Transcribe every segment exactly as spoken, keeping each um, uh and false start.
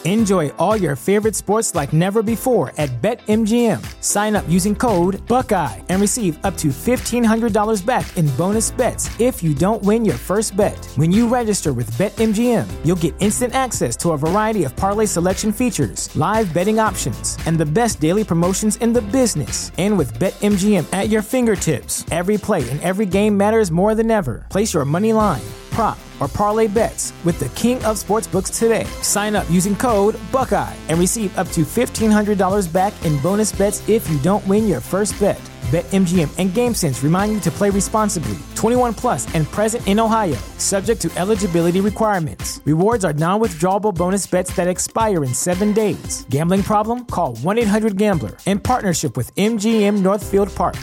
Enjoy all your favorite sports like never before at BetMGM. Sign up using code Buckeye and receive up to fifteen hundred dollars back in bonus bets if you don't win your first bet. When you register with BetMGM, you'll get instant access to a variety of parlay selection features, live betting options, and the best daily promotions in the business. And with BetMGM at your fingertips, every play and every game matters more than ever. Place your money line, prop, or parlay bets with the king of sportsbooks today. Sign up using code Buckeye and receive up to fifteen hundred dollars back in bonus bets if you don't win your first bet. BetMGM and GameSense remind you to play responsibly. twenty-one plus and present in Ohio, subject to eligibility requirements. Rewards are non-withdrawable bonus bets that expire in seven days. Gambling problem? Call one eight hundred gambler in partnership with M G M Northfield Park.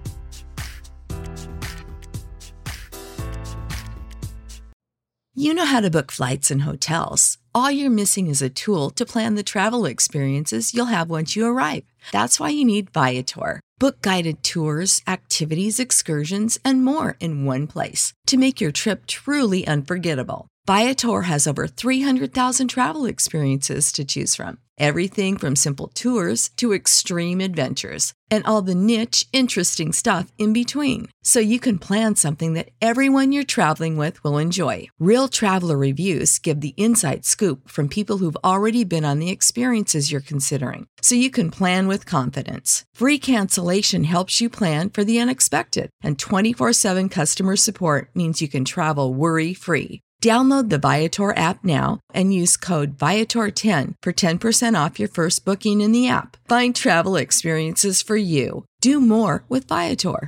You know how to book flights and hotels. All you're missing is a tool to plan the travel experiences you'll have once you arrive. That's why you need Viator. Book guided tours, activities, excursions, and more in one place to make your trip truly unforgettable. Viator has over three hundred thousand travel experiences to choose from. Everything from simple tours to extreme adventures and all the niche, interesting stuff in between. So you can plan something that everyone you're traveling with will enjoy. Real traveler reviews give the inside scoop from people who've already been on the experiences you're considering. So you can plan with confidence. Free cancellation helps you plan for the unexpected. And twenty-four seven customer support means you can travel worry-free. Download the Viator app now and use code Viator ten for ten percent off your first booking in the app. Find travel experiences for you. Do more with Viator.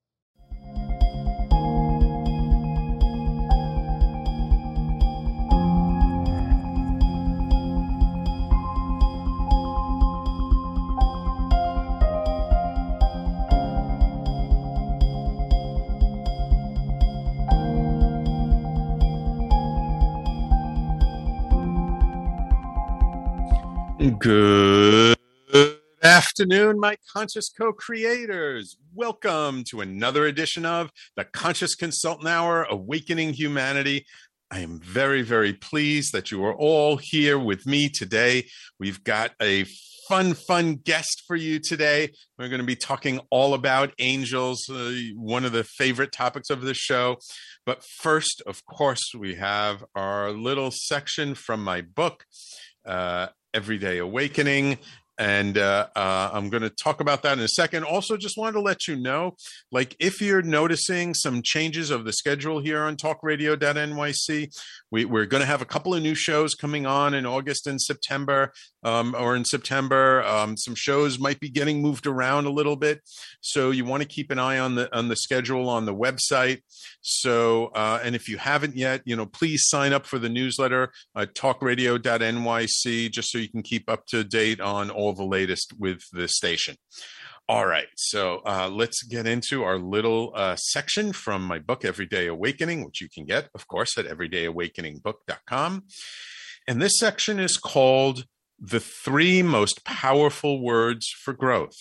Good afternoon, my conscious co-creators. Welcome to another edition of the Conscious Consultant Hour, Awakening Humanity. I am very, very pleased that you are all here with me today. We've got a fun, fun guest for you today. We're going to be talking all about angels, uh, one of the favorite topics of the show. But first, of course, we have our little section from my book, uh, Everyday Awakening. And uh, uh, I'm going to talk about that in a second. Also, just wanted to let you know, like if you're noticing some changes of the schedule here on talk radio dot N Y C, we, we're going to have a couple of new shows coming on in August and September, um, or in September. Um, some shows might be getting moved around a little bit. So you want to keep an eye on the on the schedule on the website. So, uh, and if you haven't yet, you know, please sign up for the newsletter at talk radio dot N Y C, just so you can keep up to date on all the latest with the station. All right, so uh, let's get into our little uh, section from my book, Everyday Awakening, which you can get, of course, at everyday awakening book dot com. And this section is called The Three Most Powerful Words for Growth.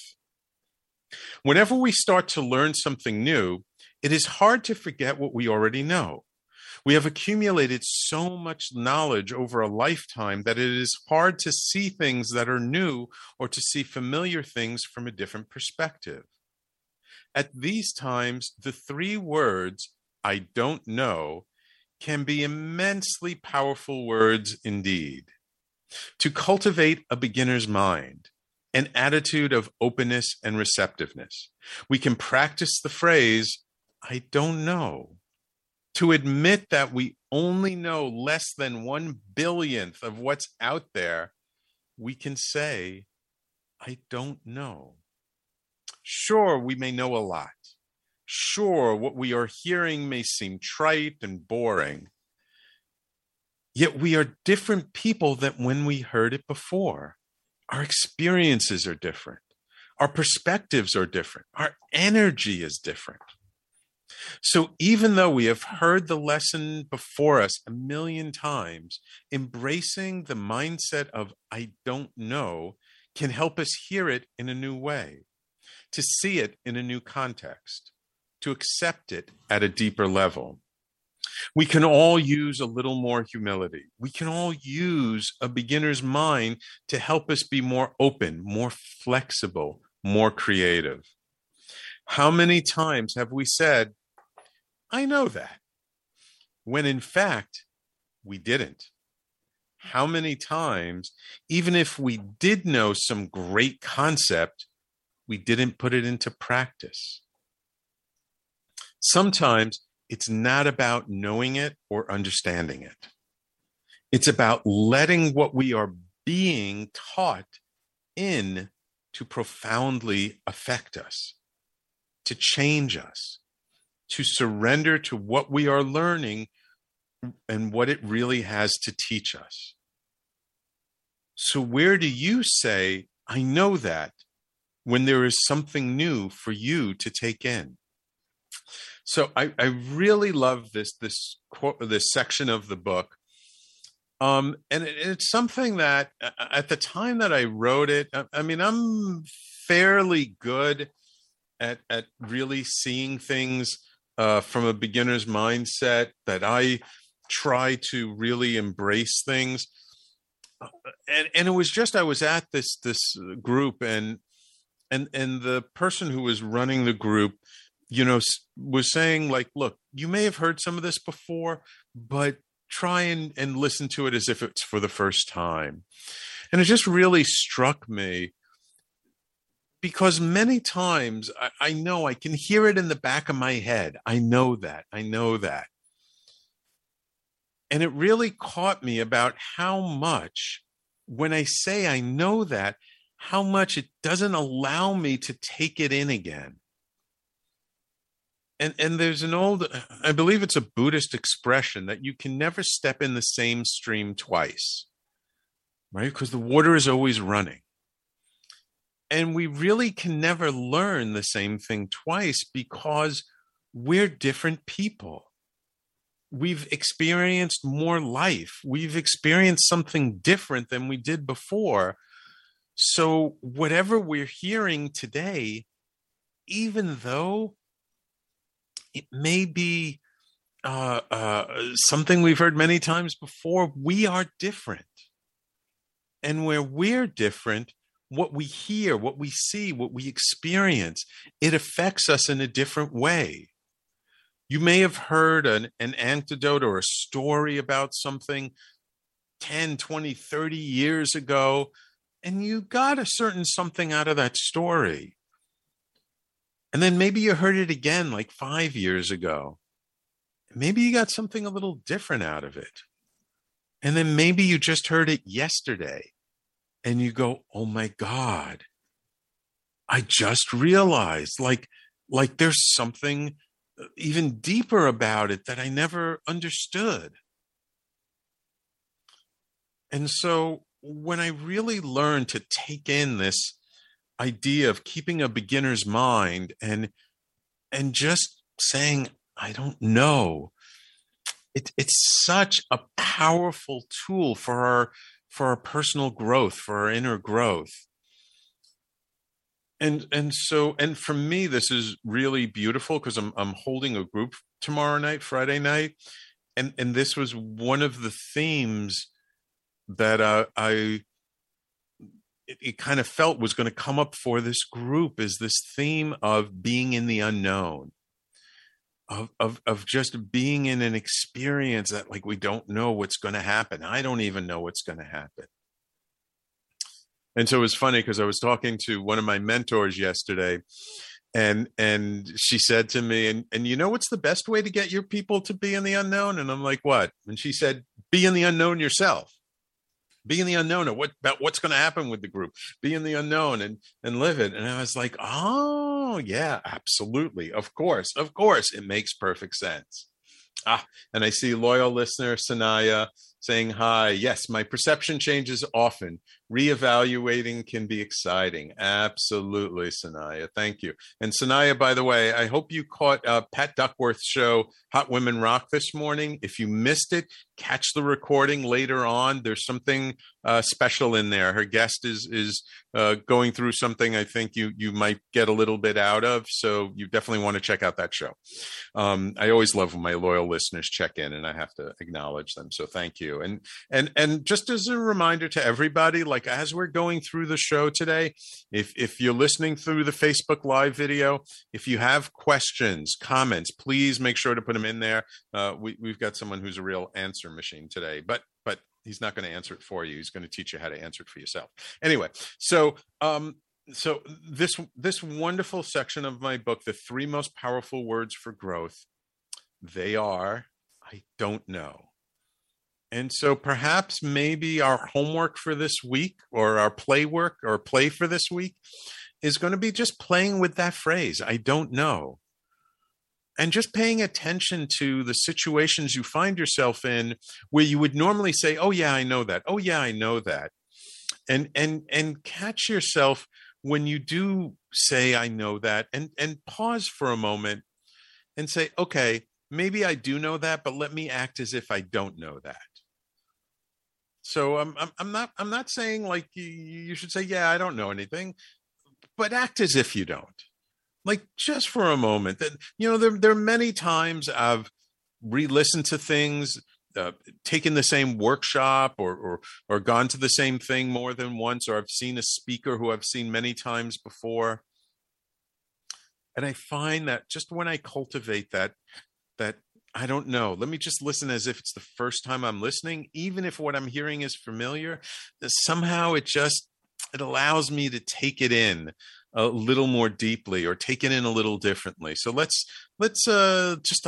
Whenever we start to learn something new, it is hard to forget what we already know. We have accumulated so much knowledge over a lifetime that it is hard to see things that are new or to see familiar things from a different perspective. At these times, the three words, I don't know, can be immensely powerful words indeed. To cultivate a beginner's mind, an attitude of openness and receptiveness, we can practice the phrase, I don't know. To admit that we only know less than one billionth of what's out there, we can say, I don't know. Sure, we may know a lot. Sure, what we are hearing may seem trite and boring. Yet we are different people than when we heard it before. Our experiences are different. Our perspectives are different. Our energy is different. So even though we have heard the lesson before us a million times, embracing the mindset of I don't know can help us hear it in a new way, to see it in a new context, to accept it at a deeper level. We can all use a little more humility. We can all use a beginner's mind to help us be more open, more flexible, more creative. How many times have we said, I know that, when in fact, we didn't? How many times, even if we did know some great concept, we didn't put it into practice? Sometimes it's not about knowing it or understanding it. It's about letting what we are being taught in to profoundly affect us, to change us, to surrender to what we are learning and what it really has to teach us. So where do you say, I know that, when there is something new for you to take in? So I, I really love this this quote, this section of the book, um, and it, it's something that at the time that I wrote it, I, I mean, I'm fairly good at at really seeing things uh, from a beginner's mindset. That I try to really embrace things, and and it was just I was at this this group, and and and the person who was running the group, you know, was saying, like, look, you may have heard some of this before, but try and, and listen to it as if it's for the first time. And it just really struck me, because many times I, I know I can hear it in the back of my head. I know that. I know that. And it really caught me about how much, when I say I know that, how much it doesn't allow me to take it in again. And, and there's an old, I believe it's a Buddhist expression, that you can never step in the same stream twice, right? Because the water is always running. And we really can never learn the same thing twice, because we're different people. We've experienced more life. We've experienced something different than we did before. So whatever we're hearing today, even though it may be uh, uh, something we've heard many times before, we are different. And where we're different, what we hear, what we see, what we experience, it affects us in a different way. You may have heard an, an anecdote or a story about something ten, twenty, thirty years ago, and you got a certain something out of that story. And then maybe you heard it again like five years ago. Maybe you got something a little different out of it. And then maybe you just heard it yesterday and you go, oh my God, I just realized like, like there's something even deeper about it that I never understood. And so when I really learned to take in this idea of keeping a beginner's mind and and just saying, I don't know, it, it's such a powerful tool for our for our personal growth, for our inner growth. And and so and for me, this is really beautiful, because I'm I'm holding a group tomorrow night, Friday night, and and this was one of the themes that uh, I it, it kind of felt was going to come up for this group, is this theme of being in the unknown, of of of just being in an experience that, like, we don't know what's going to happen. I don't even know what's going to happen. And so it was funny, because I was talking to one of my mentors yesterday, and and she said to me, and, and you know what's the best way to get your people to be in the unknown? And I'm like, what? And she said, be in the unknown yourself. Be in the unknown of what about what's going to happen with the group. Be in the unknown and and live it. And I was like, oh yeah, absolutely. Of course, of course. It makes perfect sense. Ah, and I see loyal listener Sanaya saying hi. Yes, my perception changes often. Reevaluating can be exciting. Absolutely, Sanaya. Thank you. And Sanaya, by the way, I hope you caught uh, Pat Duckworth's show, Hot Women Rock, this morning. If you missed it, catch the recording later on. There's something uh, special in there. Her guest is is uh, going through something I think you you might get a little bit out of. So you definitely want to check out that show. Um, I always love when my loyal listeners check in, and I have to acknowledge them. So thank you. And and and just as a reminder to everybody, like as we're going through the show today, if if you're listening through the Facebook Live video, if you have questions, comments, please make sure to put them in there. Uh, we, we've got someone who's a real answer machine today, but but he's not going to answer it for you. He's going to teach you how to answer it for yourself. Anyway, so um, so this this wonderful section of my book, The Three Most Powerful Words for Growth, they are, I don't know. And so perhaps maybe our homework for this week, or our play work or play for this week, is going to be just playing with that phrase, I don't know. And just paying attention to the situations you find yourself in where you would normally say, oh, yeah, I know that. Oh, yeah, I know that. And and and catch yourself when you do say, I know that, and, and pause for a moment and say, okay, maybe I do know that, but let me act as if I don't know that. So I'm I'm, I'm not I'm not saying like you, you should say, yeah, I don't know anything, but act as if you don't. Like just for a moment. That, you know, there, there are many times I've re-listened to things, uh, taken the same workshop or, or or gone to the same thing more than once, or I've seen a speaker who I've seen many times before. And I find that just when I cultivate that, that I don't know, let me just listen as if it's the first time I'm listening, even if what I'm hearing is familiar, somehow it just, it allows me to take it in a little more deeply, or take it in a little differently. So let's let's uh, just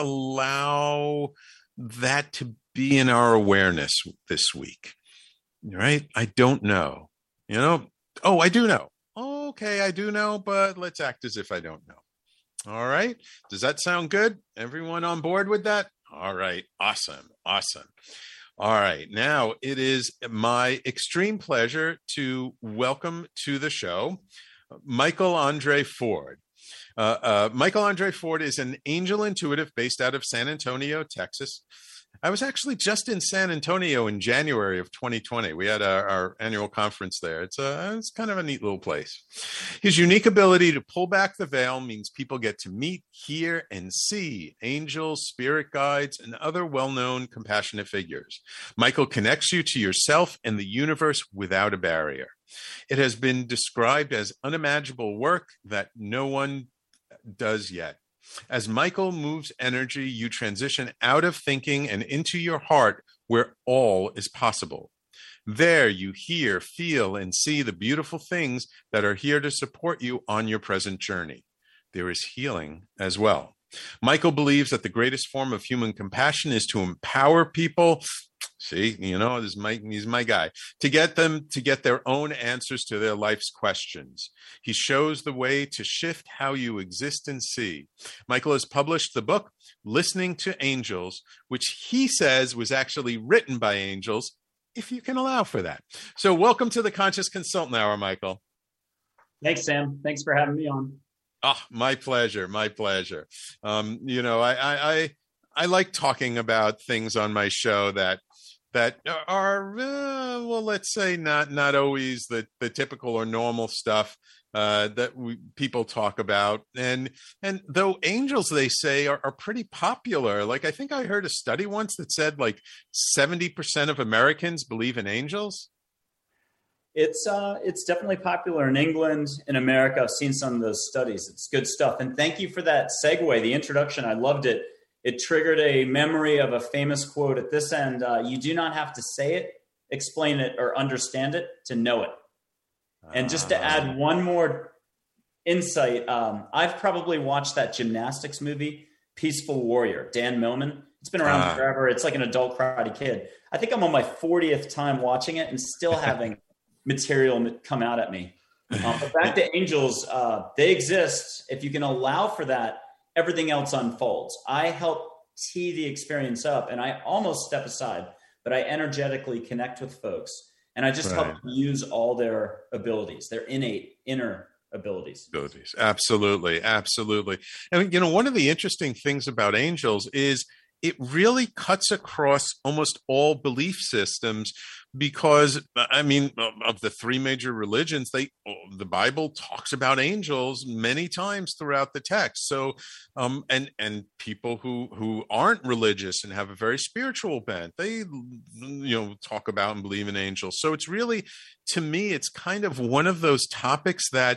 allow that to be in our awareness this week. Right? I don't know. You know? Oh, I do know. Okay, I do know, but let's act as if I don't know. All right. Does that sound good? Everyone on board with that? All right. Awesome. Awesome. All right. Now it is my extreme pleasure to welcome to the show Michael Andre Ford. Uh, uh, Michael Andre Ford is an angel intuitive based out of San Antonio, Texas. I was actually just in San Antonio in January of twenty twenty. We had our, our annual conference there. It's a, it's kind of a neat little place. His unique ability to pull back the veil means people get to meet, hear, and see angels, spirit guides, and other well-known compassionate figures. Michael connects you to yourself and the universe without a barrier. It has been described as unimaginable work that no one does yet. As Michael moves energy, you transition out of thinking and into your heart, where all is possible. There you hear, feel, and see the beautiful things that are here to support you on your present journey. There is healing as well. Michael believes that the greatest form of human compassion is to empower people. See, you know, this is my, he's my guy, to get them to get their own answers to their life's questions. He shows the way to shift how you exist and see. Michael has published the book, Listening to Angels, which he says was actually written by angels, if you can allow for that. So welcome to the Conscious Consultant Hour, Michael. Thanks, Sam. Thanks for having me on. Oh, my pleasure. My pleasure. Um, you know, I, I, I, I like talking about things on my show that that are, uh, well, let's say not not always the, the typical or normal stuff uh, that we, people talk about. And and though angels, they say, are, are pretty popular. Like, I think I heard a study once that said like seventy percent of Americans believe in angels. It's uh, it's definitely popular in England, in America. I've seen some of those studies. It's good stuff. And thank you for that segue, the introduction. I loved it. It triggered a memory of a famous quote at this end. Uh, you do not have to say it, explain it, or understand it to know it. And just to add one more insight, um, I've probably watched that gymnastics movie, Peaceful Warrior, Dan Millman. It's been around uh, forever. It's like an adult Karate Kid. I think I'm on my fortieth time watching it and still having material come out at me. Um, but back to angels, uh, they exist. If you can allow for that, everything else unfolds. I help tee the experience up, and I almost step aside but I energetically connect with folks, and I just Right. help them use all their abilities, their innate inner abilities. Abilities. Absolutely. Absolutely. And, you know, one of the interesting things about angels is it really cuts across almost all belief systems because, I mean, of the three major religions, they the Bible talks about angels many times throughout the text. So, um, and and people who who aren't religious and have a very spiritual bent, they, you know, talk about and believe in angels. So it's really, to me, it's kind of one of those topics that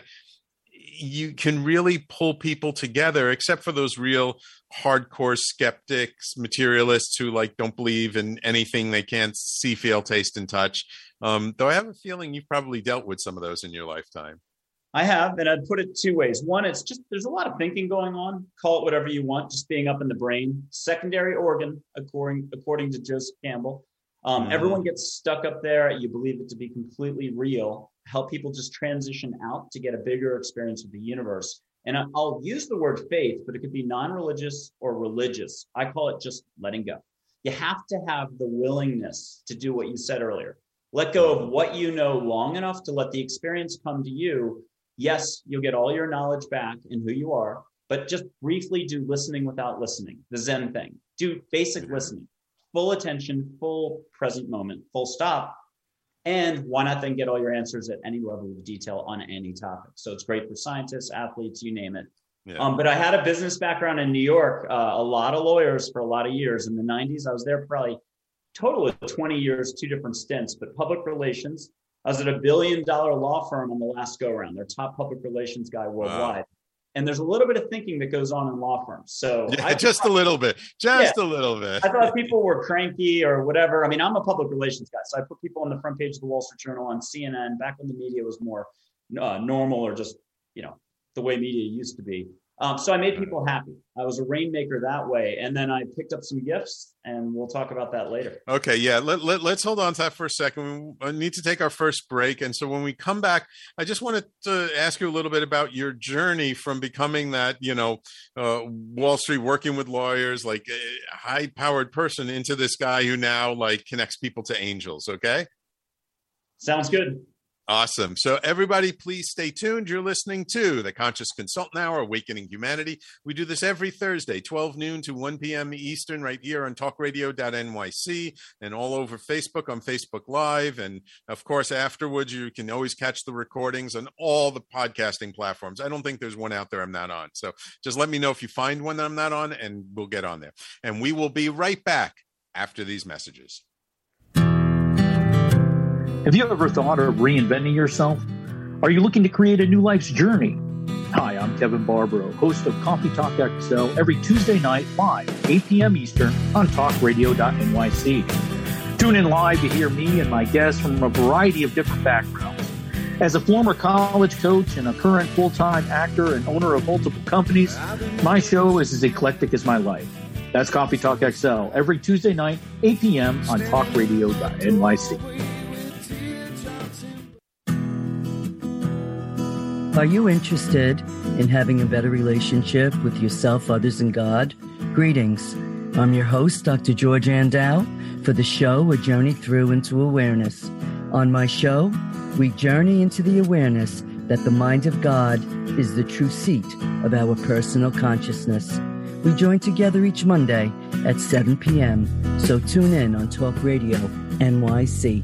you can really pull people together, except for those real hardcore skeptics, materialists who like don't believe in anything they can't see, feel, taste, and touch. Um, though I have a feeling you've probably dealt with some of those in your lifetime. I have, and I'd put it two ways. One, it's just there's a lot of thinking going on. Call it whatever you want, just being up in the brain. Secondary organ, according according to Joseph Campbell. Um, mm-hmm. Everyone gets stuck up there. You believe it to be completely real. Help people just transition out to get a bigger experience of the universe. And I'll use the word faith, but it could be non-religious or religious. I call it just letting go. You have to have the willingness to do what you said earlier. Let go of what you know long enough to let the experience come to you. Yes, you'll get all your knowledge back and who you are, but just briefly do listening without listening, the Zen thing. Do basic listening, full attention, full present moment, full stop. And why not then get all your answers at any level of detail on any topic? So it's great for scientists, athletes, you name it. Yeah. Um, but I had a business background in New York, uh, a lot of lawyers for a lot of years. In the nineties, I was there probably total of twenty years, two different stints, but public relations. I was at a billion dollar law firm on the last go around, their top public relations guy worldwide. Wow. And there's a little bit of thinking that goes on in law firms. So yeah, I just thought, a little bit, just yeah, a little bit. I thought people were cranky or whatever. I mean, I'm a public relations guy, so I put people on the front page of the Wall Street Journal, on C N N, back when the media was more uh, normal or just, you know, the way media used to be. Um, so I made people happy. I was a rainmaker that way. And then I picked up some gifts, and we'll talk about that later. Okay, yeah. Let, let, let's hold on to that for a second. We need to take our first break. And so when we come back, I just wanted to ask you a little bit about your journey from becoming that, you know, uh, Wall Street, working with lawyers, like a high-powered person, into this guy who now like connects people to angels, okay? Sounds good. Awesome. So everybody, please stay tuned. You're listening to the Conscious Consultant Hour, Awakening Humanity. We do this every Thursday, twelve noon to one p.m. Eastern, right here on talk radio dot N Y C and all over Facebook on Facebook Live. And of course, afterwards, you can always catch the recordings on all the podcasting platforms. I don't think there's one out there I'm not on. So just let me know if you find one that I'm not on, and we'll get on there. And we will be right back after these messages. Have you ever thought of reinventing yourself? Are you looking to create a new life's journey? Hi, I'm Kevin Barbaro, host of Coffee Talk X L, every Tuesday night, live, eight p.m. Eastern, on talk radio dot N Y C. Tune in live to hear me and my guests from a variety of different backgrounds. As a former college coach and a current full-time actor and owner of multiple companies, my show is as eclectic as my life. That's Coffee Talk X L, every Tuesday night, eight p.m. on talk radio dot N Y C. Are you interested in having a better relationship with yourself, others, and God? Greetings. I'm your host, Doctor George Andow, for the show A Journey Through into Awareness. On my show, we journey into the awareness that the mind of God is the true seat of our personal consciousness. We join together each Monday at seven p.m., so tune in on Talk Radio N Y C.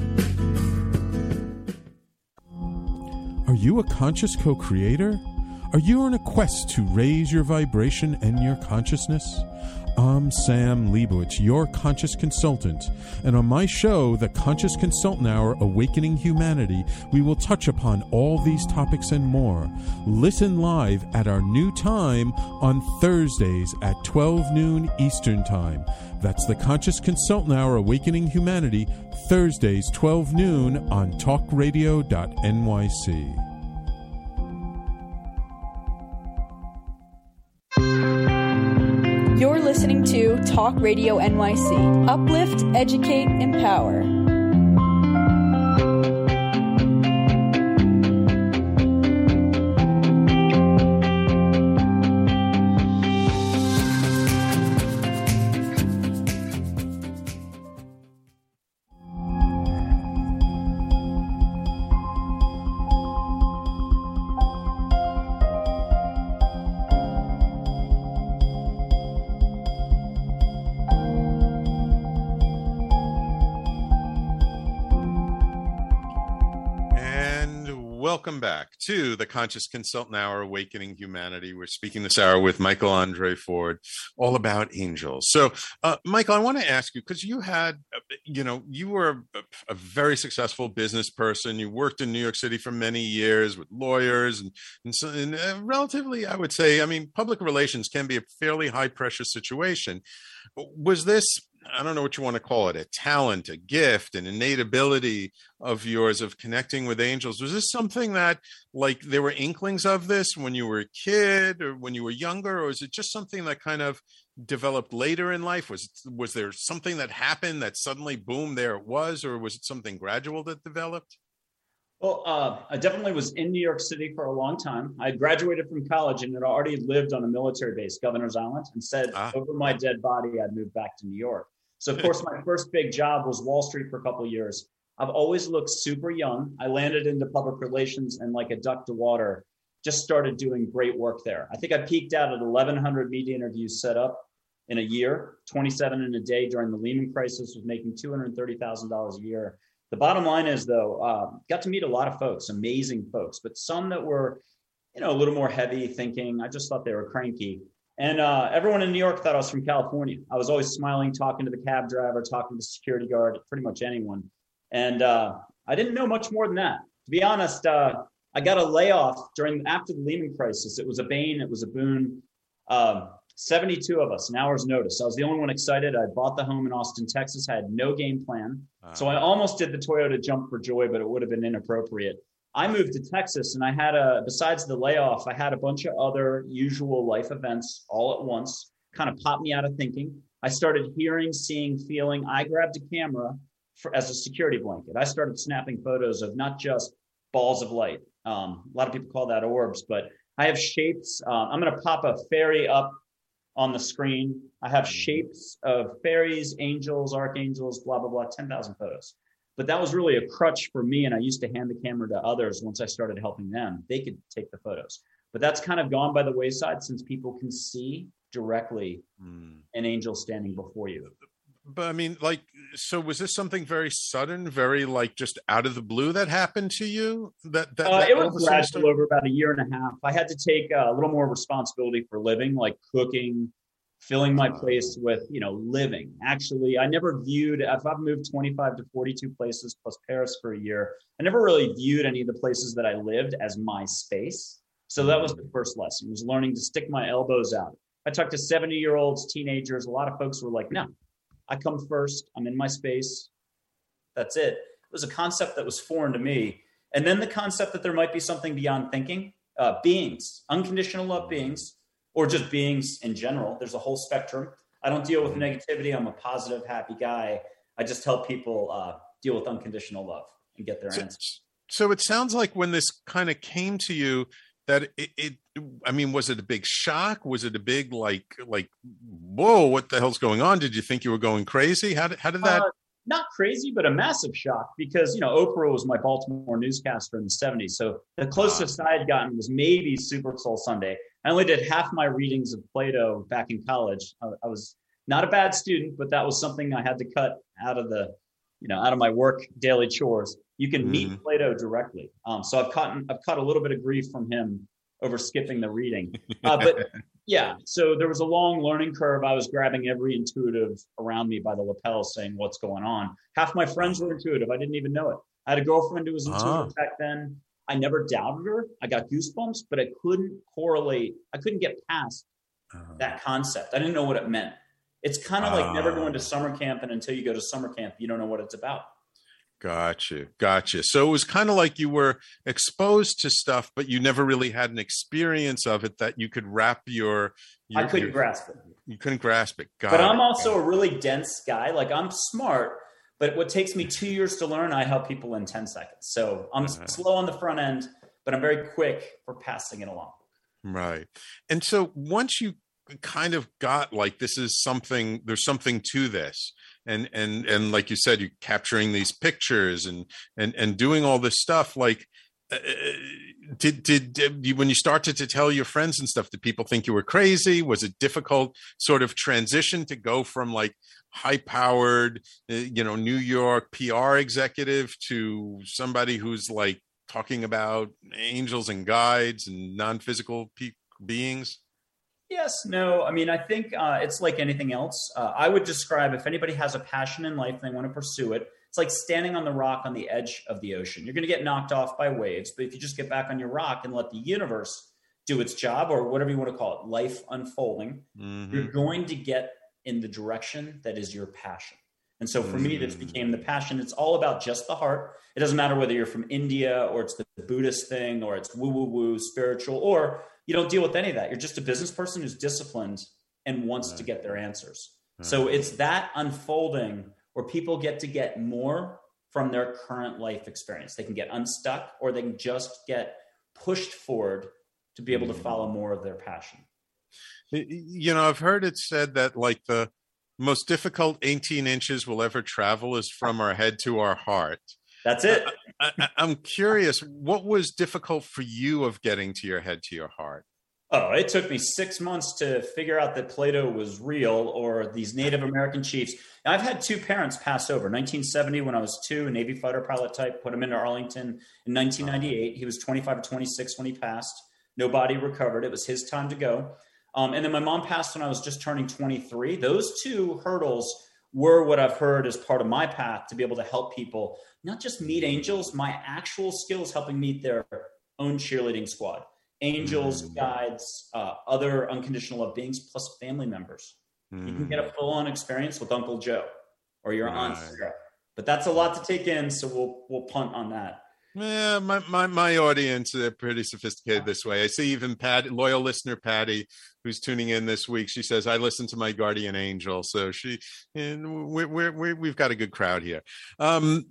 Are you a conscious co-creator? Are you on a quest to raise your vibration and your consciousness? I'm Sam Leibowitz, your conscious consultant, and on my show, The Conscious Consultant Hour, Awakening Humanity, we will touch upon all these topics and more. Listen live at our new time on Thursdays at twelve noon Eastern Time. That's The Conscious Consultant Hour, Awakening Humanity, Thursdays, twelve noon on talk radio dot N Y C. You're listening to Talk Radio N Y C. Uplift, educate, empower. welcome back to the Conscious Consultant Hour, Awakening Humanity. We're speaking this hour with Michael Andre Ford, all about angels. So, uh, Michael, I want to ask you, because you had, you know, you were a, a very successful business person. You worked in New York City for many years with lawyers, and, and, so, and uh, relatively, I would say, I mean, public relations can be a fairly high pressure situation. Was this, I don't know what you want to call it, a talent, a gift, an innate ability of yours of connecting with angels? Was this something that, like, there were inklings of this when you were a kid or when you were younger, or is it just something that kind of developed later in life? Was was there something that happened that suddenly, boom, there it was, or was it something gradual that developed? Well, uh, I definitely was in New York City for a long time. I graduated from college and had already lived on a military base, Governor's Island, and said ah. over my dead body, I'd move back to New York. So, of course, my first big job was Wall Street for a couple of years. I've always looked super young. I landed into public relations and, like a duck to water, just started doing great work there. I think I peaked out at eleven hundred media interviews set up in a year, twenty-seven in a day during the Lehman crisis, was making two hundred thirty thousand dollars a year. The bottom line is, though, uh, got to meet a lot of folks, amazing folks, but some that were, you know, a little more heavy thinking. I just thought they were cranky. And uh, everyone in New York thought I was from California. I was always smiling, talking to the cab driver, talking to the security guard, pretty much anyone. And uh, I didn't know much more than that. To be honest, uh, I got a layoff during after the Lehman crisis. It was a bane. It was a boon. Um, seventy-two of us, an hour's notice. I was the only one excited. I bought the home in Austin, Texas. I had no game plan. Uh, so I almost did the Toyota jump for joy, but it would have been inappropriate. I moved to Texas and I had a, besides the layoff, I had a bunch of other usual life events all at once, kind of popped me out of thinking. I started hearing, seeing, feeling. I grabbed a camera for, as a security blanket. I started snapping photos of not just balls of light. Um, a lot of people call that orbs, but I have shapes. Uh, I'm going to pop a fairy up on the screen. I have shapes of fairies, angels, archangels, blah, blah, blah, ten thousand photos. But that was really a crutch for me. And I used to hand the camera to others once I started helping them. They could take the photos. But that's kind of gone by the wayside since people can see directly mm. an angel standing before you. But I mean, like, so was this something very sudden, very like just out of the blue that happened to you? That, that, uh, that it was gradual over about a year and a half. I had to take a little more responsibility for living, like cooking, filling my place with, you know, living. Actually, I never viewed, if I've moved twenty-five to forty-two places plus Paris for a year, I never really viewed any of the places that I lived as my space. So that was the first lesson, was learning to stick my elbows out. I talked to seventy year olds, teenagers. A lot of folks were like, no, I come first. I'm in my space. That's it. It was a concept that was foreign to me. And then the concept that there might be something beyond thinking, uh, beings, unconditional love beings, or just beings in general. There's a whole spectrum. I don't deal with negativity. I'm a positive, happy guy. I just help people uh, deal with unconditional love and get their so, answers. So it sounds like when this kind of came to you, that it, it, I mean, was it a big shock? Was it a big, like, like, whoa, what the hell's going on? Did you think you were going crazy? How did, how did that? Uh, not crazy, but a massive shock because, you know, Oprah was my Baltimore newscaster in the seventies. So the closest uh, I had gotten was maybe Super Soul Sunday. I only did half my readings of Plato back in college. I, I was not a bad student, but that was something I had to cut out of the, you know, out of my work daily chores. You can mm-hmm. meet Plato directly. Um, so I've caught, I've caught a little bit of grief from him over skipping the reading. Uh, but yeah, so there was a long learning curve. I was grabbing every intuitive around me by the lapel saying, what's going on? Half my friends were intuitive. I didn't even know it. I had a girlfriend who was intuitive uh-huh. back then. I never doubted her. I got goosebumps, but I couldn't correlate. I couldn't get past uh-huh. that concept. I didn't know what it meant. It's kind of uh-huh. like never going to summer camp, and until you go to summer camp, you don't know what it's about. Gotcha. Gotcha. So it was kind of like you were exposed to stuff, but you never really had an experience of it that you could wrap your... your I couldn't your, grasp it. You couldn't grasp it. Got but it. I'm also a really dense guy. Like, I'm smart, but what takes me two years to learn, I help people in ten seconds. So I'm uh-huh. slow on the front end, but I'm very quick for passing it along. Right. And so once you kind of got like, this is something, there's something to this. And, and, and like you said, you're capturing these pictures and, and, and doing all this stuff. Like, uh, did, did, did you, when you started to tell your friends and stuff, did people think you were crazy? Was it difficult sort of transition to go from like high powered, uh, you know, New York P R executive to somebody who's like talking about angels and guides and non-physical pe- beings? Yes, no. I mean, I think uh, it's like anything else. Uh, I would describe, if anybody has a passion in life and they want to pursue it, it's like standing on the rock on the edge of the ocean. You're going to get knocked off by waves, but if you just get back on your rock and let the universe do its job, or whatever you want to call it, life unfolding, mm-hmm. you're going to get in the direction that is your passion. And so for mm-hmm. me, this became the passion. It's all about just the heart. It doesn't matter whether you're from India or it's the Buddhist thing or it's woo woo woo spiritual, or you don't deal with any of that. You're just a business person who's disciplined and wants right. to get their answers. Right. So it's that unfolding where people get to get more from their current life experience. They can get unstuck, or they can just get pushed forward to be able to follow more of their passion. You know, I've heard it said that like the most difficult eighteen inches we'll ever travel is from our head to our heart. That's it. I, I, I'm curious, what was difficult for you of getting to your head to your heart? Oh, it took me six months to figure out that Plato was real, or these Native American chiefs. Now, I've had two parents pass over. nineteen seventy, when I was two, a Navy fighter pilot type, put him into Arlington. In nineteen ninety-eight, he was twenty-five or twenty-six when he passed. No body recovered. It was his time to go. Um, and then my mom passed when I was just turning twenty-three. Those two hurdles were what I've heard as part of my path to be able to help people, not just meet angels, my actual skills helping meet their own cheerleading squad. Angels, mm. guides, uh, other unconditional love beings, plus family members. Mm. You can get a full-on experience with Uncle Joe or your right. Aunt Sarah. But that's a lot to take in, so we'll we'll punt on that. Yeah, my, my, my audience, they're pretty sophisticated this way. I see even Pat, loyal listener Patty, who's tuning in this week. She says, I listen to my guardian angel. So she, and we're, we're, we're, we've got a good crowd here. Um,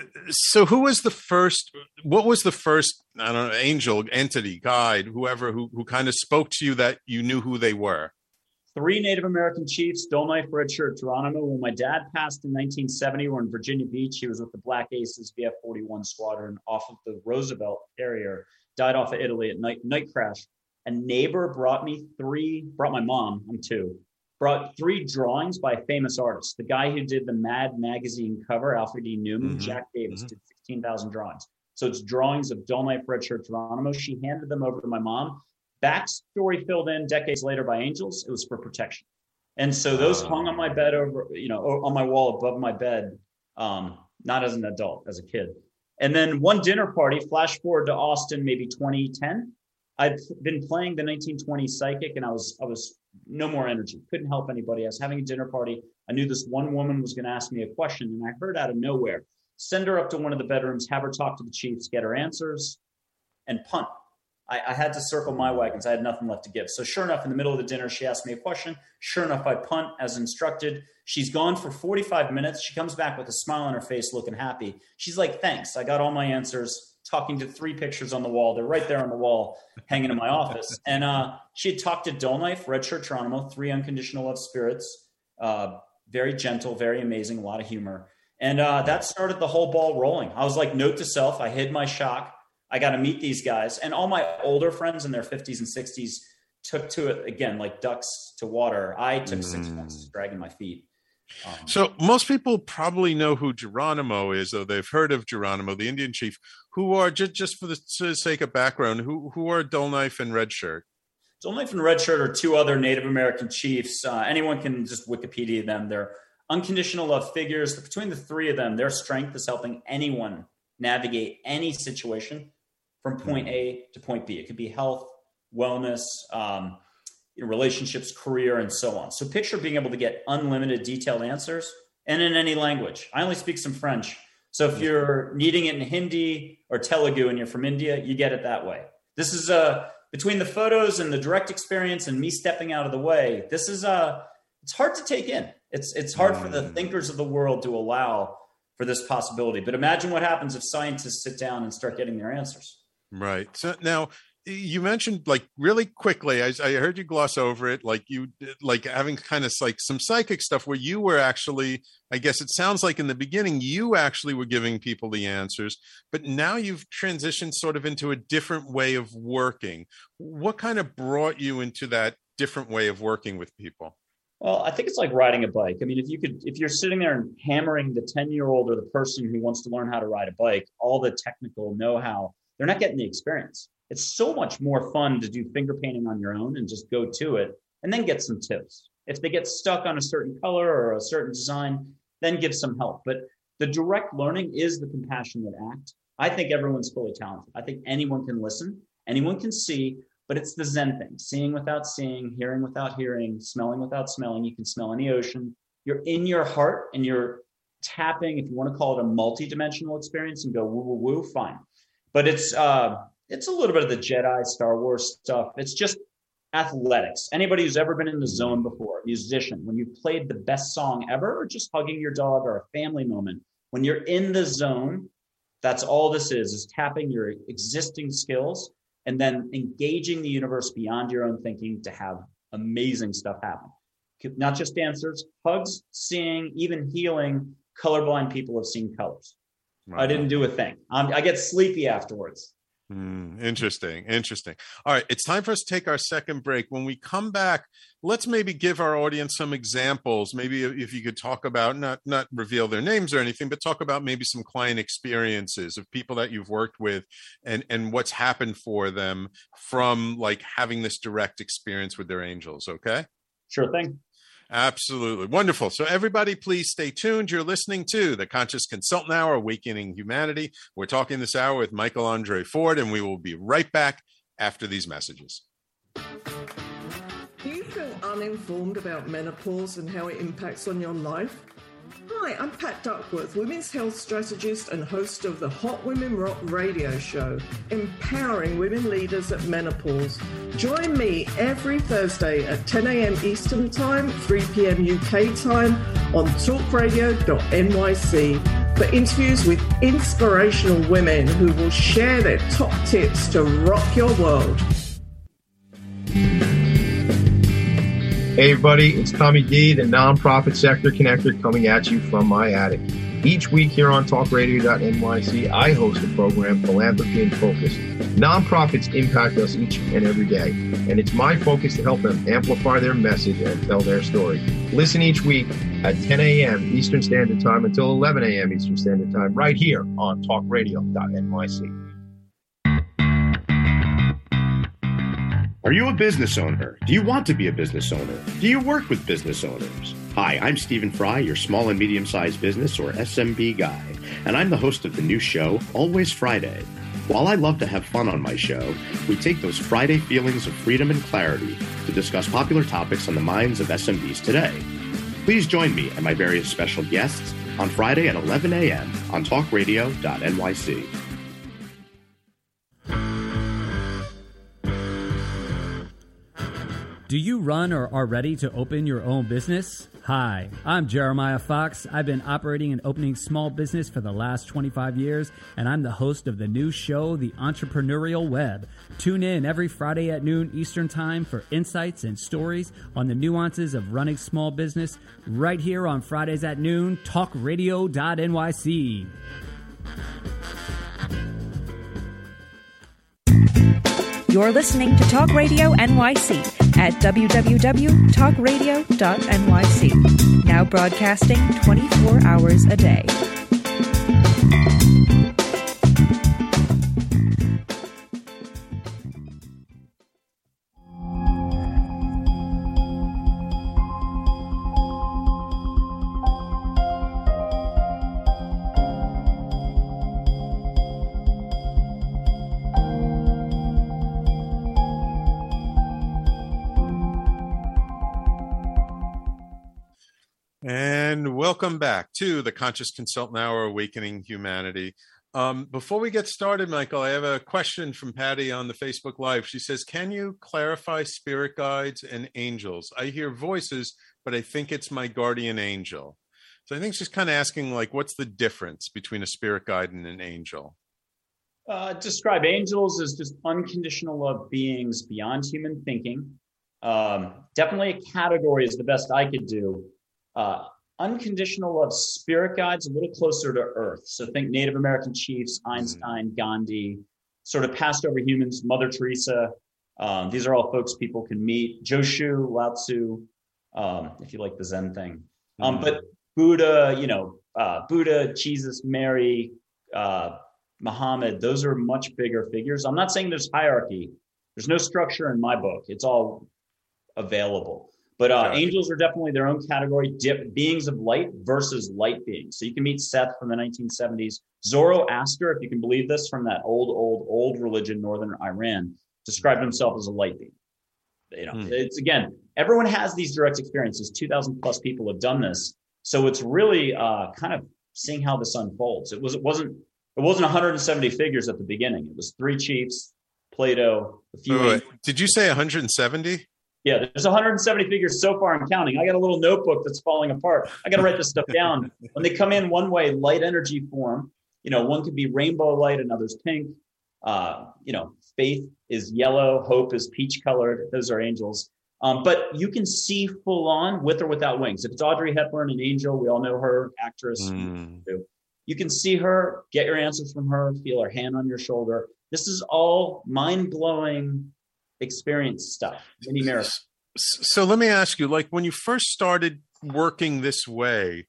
so who was the first, what was the first, I don't know, angel, entity, guide, whoever, who, who kind of spoke to you that you knew who they were? Three Native American chiefs, Dull Knife, Red Shirt, Geronimo. When my dad passed in nineteen seventy, we're in Virginia Beach. He was with the Black Aces V F forty-one squadron off of the Roosevelt Carrier, died off of Italy at night, night crash. A neighbor brought me three, brought my mom, I'm two, brought three drawings by a famous artist. The guy who did the Mad magazine cover, Alfred E. Newman, mm-hmm. Jack Davis, mm-hmm. did sixteen thousand drawings. So it's drawings of Dull Knife, Red Shirt, Geronimo. She handed them over to my mom. Backstory filled in decades later by angels. It was for protection. And so those hung on my bed over, you know, on my wall above my bed, um, not as an adult, as a kid. And then one dinner party, flash forward to Austin, maybe twenty ten. I'd been playing the nineteen twenty psychic, and I was, I was no more energy. Couldn't help anybody. I was having a dinner party. I knew this one woman was going to ask me a question, and I heard out of nowhere, send her up to one of the bedrooms, have her talk to the chiefs, get her answers, and punt. I, I had to circle my wagons. I had nothing left to give. So sure enough, in the middle of the dinner, she asked me a question. Sure enough, I punt as instructed. She's gone for forty-five minutes. She comes back with a smile on her face, looking happy. She's like, thanks. I got all my answers, talking to three pictures on the wall. They're right there on the wall, hanging in my office. And uh, she had talked to Dull Knife, Red Shirt, Geronimo, three unconditional love spirits. Uh, very gentle, very amazing, a lot of humor. And uh, that started the whole ball rolling. I was like, note to self, I hid my shock. I got to meet these guys. And all my older friends in their fifties and sixties took to it, again, like ducks to water. I took mm. six months dragging my feet. Um, so most people probably know who Geronimo is, or they've heard of Geronimo, the Indian chief, who are, just, just for the sake of background, who, who are Dull Knife and Red Shirt? Dull Knife and Red Shirt are two other Native American chiefs. Uh, anyone can just Wikipedia them. They're unconditional love figures. Between the three of them, their strength is helping anyone navigate any situation from point A to point B. It could be health, wellness, um, you know, relationships, career, and so on. So picture being able to get unlimited detailed answers and in any language. I only speak some French. So if you're needing it in Hindi or Telugu and you're from India, you get it that way. This is uh, between the photos and the direct experience and me stepping out of the way, this is uh, it's hard to take in. It's, it's hard for the thinkers of the world to allow for this possibility. But imagine what happens if scientists sit down and start getting their answers. Right. So now you mentioned, like, really quickly, I, I heard you gloss over it, like you like having kind of like some psychic stuff where you were actually, I guess it sounds like in the beginning, you actually were giving people the answers, but now you've transitioned sort of into a different way of working. What kind of brought you into that different way of working with people? Well, I think it's like riding a bike. I mean, if you could, if you're sitting there and hammering the ten year old or the person who wants to learn how to ride a bike, all the technical know-how, they're not getting the experience. It's so much more fun to do finger painting on your own and just go to it and then get some tips. If they get stuck on a certain color or a certain design, then give some help. But the direct learning is the compassionate act. I think everyone's fully talented. I think anyone can listen, anyone can see, but it's the Zen thing, seeing without seeing, hearing without hearing, smelling without smelling. You can smell any ocean. You're in your heart and you're tapping, if you want to call it a multi-dimensional experience and go woo, woo, woo, fine. But it's uh, it's a little bit of the Jedi, Star Wars stuff. It's just athletics. Anybody who's ever been in the zone before, a musician, when you've played the best song ever, or just hugging your dog or a family moment, when you're in the zone, that's all this is, is tapping your existing skills and then engaging the universe beyond your own thinking to have amazing stuff happen. Not just dancers, hugs, seeing, even healing. Colorblind people have seen colors. Wow. I didn't do a thing. Um, I get sleepy afterwards. Mm, interesting. Interesting. All right. It's time for us to take our second break. When we come back, let's maybe give our audience some examples. Maybe if you could talk about, not, not reveal their names or anything, but talk about maybe some client experiences of people that you've worked with and, and what's happened for them from like having this direct experience with their angels. Okay. Sure thing. Absolutely. Wonderful. So everybody, please stay tuned. You're listening to the Conscious Consultant Hour, Awakening Humanity. We're talking this hour with Michael Andre Ford, and we will be right back after these messages. Do you feel uninformed about menopause and how it impacts on your life? Hi, I'm Pat Duckworth, women's health strategist and host of the Hot Women Rock radio show, empowering women leaders at menopause. Join me every Thursday at ten a.m. Eastern Time, three p.m. U K time on talk radio dot N Y C for interviews with inspirational women who will share their top tips to rock your world. Hey everybody, it's Tommy D, the Nonprofit Sector Connector, coming at you from my attic. Each week here on talk radio dot N Y C, I host the program Philanthropy in Focus. Nonprofits impact us each and every day, and it's my focus to help them amplify their message and tell their story. Listen each week at ten a.m. Eastern Standard Time until eleven a.m. Eastern Standard Time, right here on talk radio dot N Y C. Are you a business owner? Do you want to be a business owner? Do you work with business owners? Hi, I'm Stephen Fry, your small and medium-sized business or S M B guy, and I'm the host of the new show, Always Friday. While I love to have fun on my show, we take those Friday feelings of freedom and clarity to discuss popular topics on the minds of S M Bs today. Please join me and my various special guests on Friday at eleven a.m. on talk radio dot N Y C. Do you run or are ready to open your own business? Hi, I'm Jeremiah Fox. I've been operating and opening small business for the last twenty-five years, and I'm the host of the new show, The Entrepreneurial Web. Tune in every Friday at noon Eastern Time for insights and stories on the nuances of running small business right here on Fridays at noon, talk radio dot N Y C. You're listening to Talk Radio N Y C at w w w dot talk radio dot N Y C. Now broadcasting twenty-four hours a day. And welcome back to the Conscious Consultant Hour, Awakening Humanity. Um, before we get started, Michael, I have a question from Patty on the Facebook Live. She says, can you clarify spirit guides and angels? I hear voices, but I think it's my guardian angel. So I think she's kind of asking, like, what's the difference between a spirit guide and an angel? Uh, describe angels as just unconditional love beings beyond human thinking. Um, definitely a category is the best I could do. Uh, unconditional love spirit guides, a little closer to Earth. So think Native American chiefs, Einstein, mm. Gandhi, sort of passed over humans, Mother Teresa. Um, these are all folks people can meet. Joshu, Lao Tzu, um, if you like the Zen thing. Um, mm. But Buddha, you know, uh, Buddha, Jesus, Mary, uh, Muhammad, those are much bigger figures. I'm not saying there's hierarchy. There's no structure in my book. It's all available. But uh, Yeah. angels are definitely their own category, dip, beings of light versus light beings. So you can meet Seth from the nineteen seventies. Zoroaster, if you can believe this, from that old, old, old religion, northern Iran, described himself as a light being. You know, Hmm. it's again, everyone has these direct experiences. two thousand plus people have done this. So it's really uh, kind of seeing how this unfolds. It was, it wasn't, it wasn't one hundred seventy figures at the beginning. It was three chiefs, Plato, a few. Wait, wait. Did you say one hundred seventy? Yeah, there's one hundred seventy figures so far. I'm counting. I got a little notebook that's falling apart. I got to write this stuff down. When they come in one way, light energy form, you know, one could be rainbow light, another's pink. Uh, you know, faith is yellow, hope is peach colored. Those are angels. Um, but you can see full on with or without wings. If it's Audrey Hepburn, an angel, we all know her, actress. Mm. You can see her, get your answers from her, feel her hand on your shoulder. This is all mind-blowing experience stuff. Mini miracles. So let me ask you, like when you first started working this way,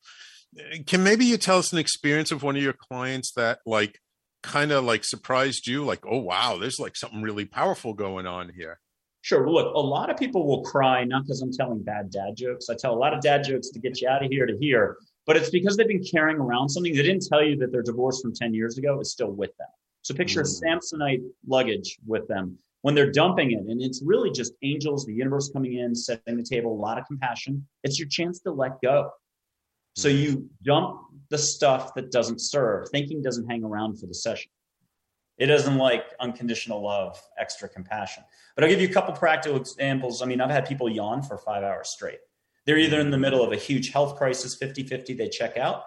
can maybe you tell us an experience of one of your clients that like kind of like surprised you? Like, oh, wow, there's like something really powerful going on here. Sure. Well, look, a lot of people will cry, not because I'm telling bad dad jokes. I tell a lot of dad jokes to get you out of here to here, but it's because they've been carrying around something. They didn't tell you that their divorce from ten years ago is still with them. So picture Mm. Samsonite luggage with them when they're dumping it. And it's really just angels, the universe coming in, setting the table, a lot of compassion. It's your chance to let go. So you dump the stuff that doesn't serve. Thinking doesn't hang around for the session. It doesn't like unconditional love, extra compassion. But I'll give you a couple practical examples. I mean, I've had people yawn for five hours straight. They're either in the middle of a huge health crisis, fifty-fifty, they check out,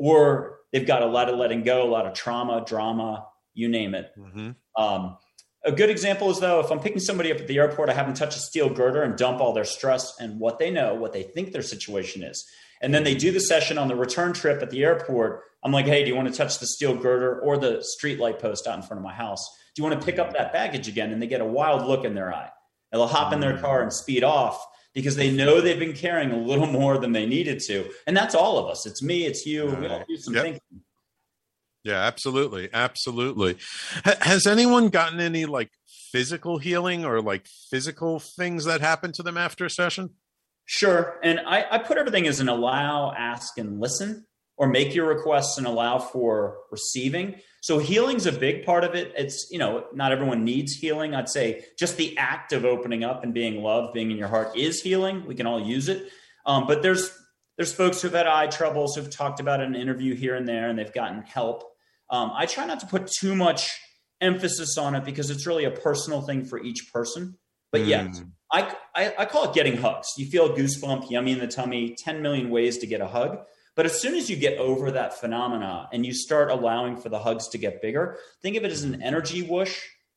or they've got a lot of letting go, a lot of trauma, drama, you name it. Mm-hmm. Um, a good example is, though, if I'm picking somebody up at the airport, I have them touch a steel girder and dump all their stress and what they know, what they think their situation is. And then they do the session on the return trip at the airport. I'm like, hey, do you want to touch the steel girder or the street light post out in front of my house? Do you want to pick up that baggage again? And they get a wild look in their eye. And they'll hop in their car and speed off because they know they've been carrying a little more than they needed to. And that's all of us. It's me. It's you. We all do some Yep. thinking. Yeah, absolutely. Absolutely. H- has anyone gotten any like physical healing or like physical things that happen to them after a session? Sure. And I, I put everything as an allow, ask, and listen, or make your requests and allow for receiving. So healing's a big part of it. It's, you know, not everyone needs healing. I'd say just the act of opening up and being loved, being in your heart is healing. We can all use it. Um, but there's, there's folks who've had eye troubles who've talked about it in an interview here and there, and they've gotten help. Um, I try not to put too much emphasis on it because it's really a personal thing for each person. But yes, Mm. I, I, I call it getting hugs. You feel a goosebump, yummy in the tummy, ten million ways to get a hug. But as soon as you get over that phenomena and you start allowing for the hugs to get bigger, think of it as an energy whoosh.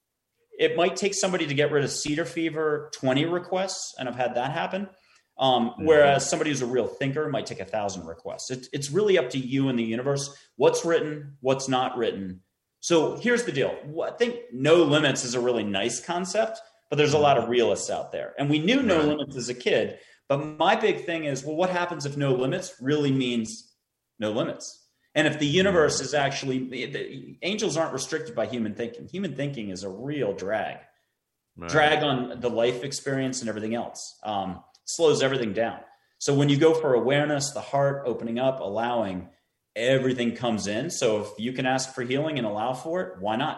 It might take somebody to get rid of cedar fever, twenty requests, and I've had that happen. Um, Mm-hmm. Whereas somebody who's a real thinker might take a thousand requests. It, it's really up to you and the universe. What's written, what's not written. So here's the deal. I think no limits is a really nice concept, but there's a lot of realists out there. And we knew no Right. limits as a kid. But my big thing is, well, what happens if no limits really means no limits? And if the universe is actually, the angels aren't restricted by human thinking. Human thinking is a real drag. Right. Drag on the life experience and everything else. Um, slows everything down. So when you go for awareness, the heart opening up, allowing, everything comes in. So if you can ask for healing and allow for it, why not?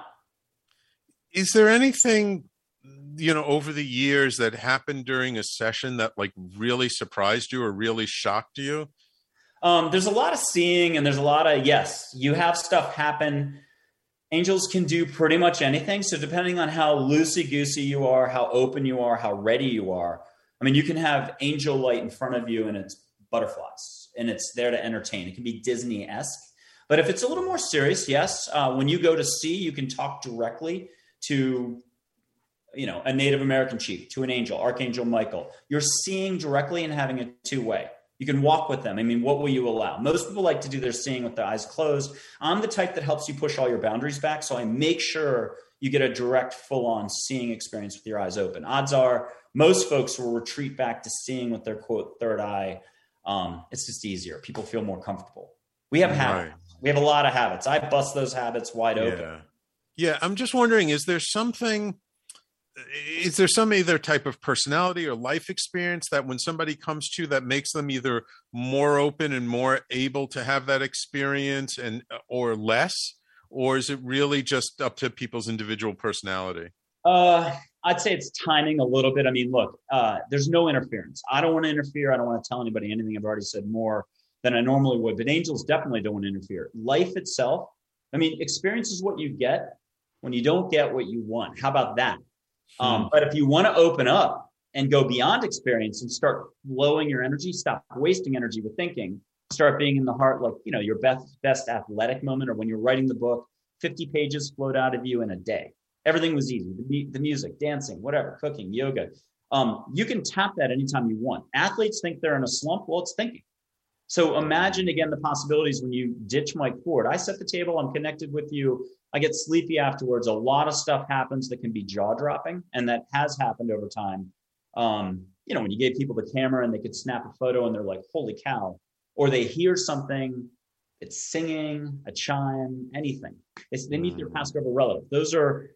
Is there anything, you know, over the years that happened during a session that like really surprised you or really shocked you? Um, there's a lot of seeing and there's a lot of, yes, you have stuff happen. Angels can do pretty much anything. So depending on how loosey-goosey you are, how open you are, how ready you are, I mean, you can have angel light in front of you and it's butterflies and it's there to entertain. It can be Disney-esque. But if it's a little more serious, yes, uh, when you go to see, you can talk directly to, you know, a Native American chief, to an angel, Archangel Michael. You're seeing directly and having a two-way. You can walk with them. I mean, what will you allow? Most people like to do their seeing with their eyes closed. I'm the type that helps you push all your boundaries back. So I make sure you get a direct, full-on seeing experience with your eyes open. Odds are most folks will retreat back to seeing with their, quote, third eye. Um, it's just easier. People feel more comfortable. We have habits. Right. We have a lot of habits. I bust those habits wide open. Yeah. Yeah. I'm just wondering, is there something, is there some either type of personality or life experience that when somebody comes to you that makes them either more open and more able to have that experience and, or less, or is it really just up to people's individual personality? Uh, I'd say it's timing a little bit. I mean, look, uh, there's no interference. I don't want to interfere. I don't want to tell anybody anything. I've already said more than I normally would, but angels definitely don't want to interfere. Life itself, I mean, experience is what you get when you don't get what you want. How about that? Hmm. Um, but if you want to open up and go beyond experience and start flowing your energy, stop wasting energy with thinking, start being in the heart, like, you know, your best, best athletic moment, or when you're writing the book, fifty pages flowed out of you in a day. Everything was easy. The, the music, dancing, whatever, cooking, yoga. Um, you can tap that anytime you want. Athletes think they're in a slump. Well, it's thinking. So imagine, again, the possibilities when you ditch Mike Ford. I set the table. I'm connected with you. I get sleepy afterwards. A lot of stuff happens that can be jaw-dropping, and that has happened over time. Um, you know, when you gave people the camera and they could snap a photo and they're like, holy cow. Or they hear something, it's singing, a chime, anything. It's, they meet their passed over relative. Those are...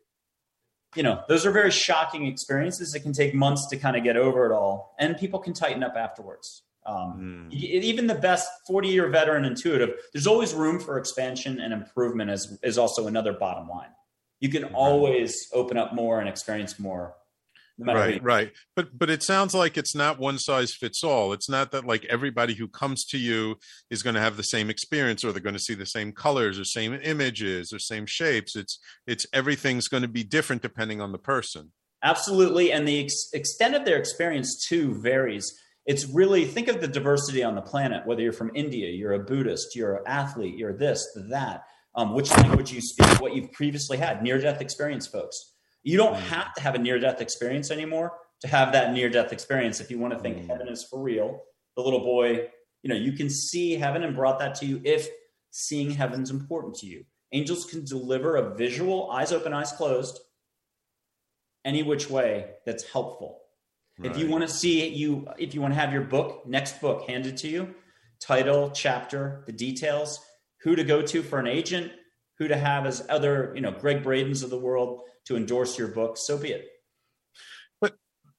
You know, those are very shocking experiences. It can take months to kind of get over it all, and people can tighten up afterwards. Um, mm. Even the best forty-year veteran intuitive, there's always room for expansion and improvement is, is also another bottom line. You can always open up more and experience more. No right, right. But but it sounds like it's not one size fits all. It's not that like everybody who comes to you is going to have the same experience, or they're going to see the same colors or same images or same shapes. It's it's everything's going to be different depending on the person. Absolutely. And the ex- extent of their experience too varies. It's really, think of the diversity on the planet, whether you're from India, you're a Buddhist, you're an athlete, you're this, that, um, which language you speak, what you've previously had, near-death experience, folks. You don't have to have a near-death experience anymore to have that near-death experience. If you want to think heaven is for real, the little boy, you know, you can see heaven and brought that to you if seeing heaven's important to you. Angels can deliver a visual, eyes open, eyes closed, any which way that's helpful. Right. If you want to see it, you, if you want to have your book, next book handed to you, title, chapter, the details, who to go to for an agent, who to have as other, you know, Greg Bradens of the world to endorse your book, so be it. But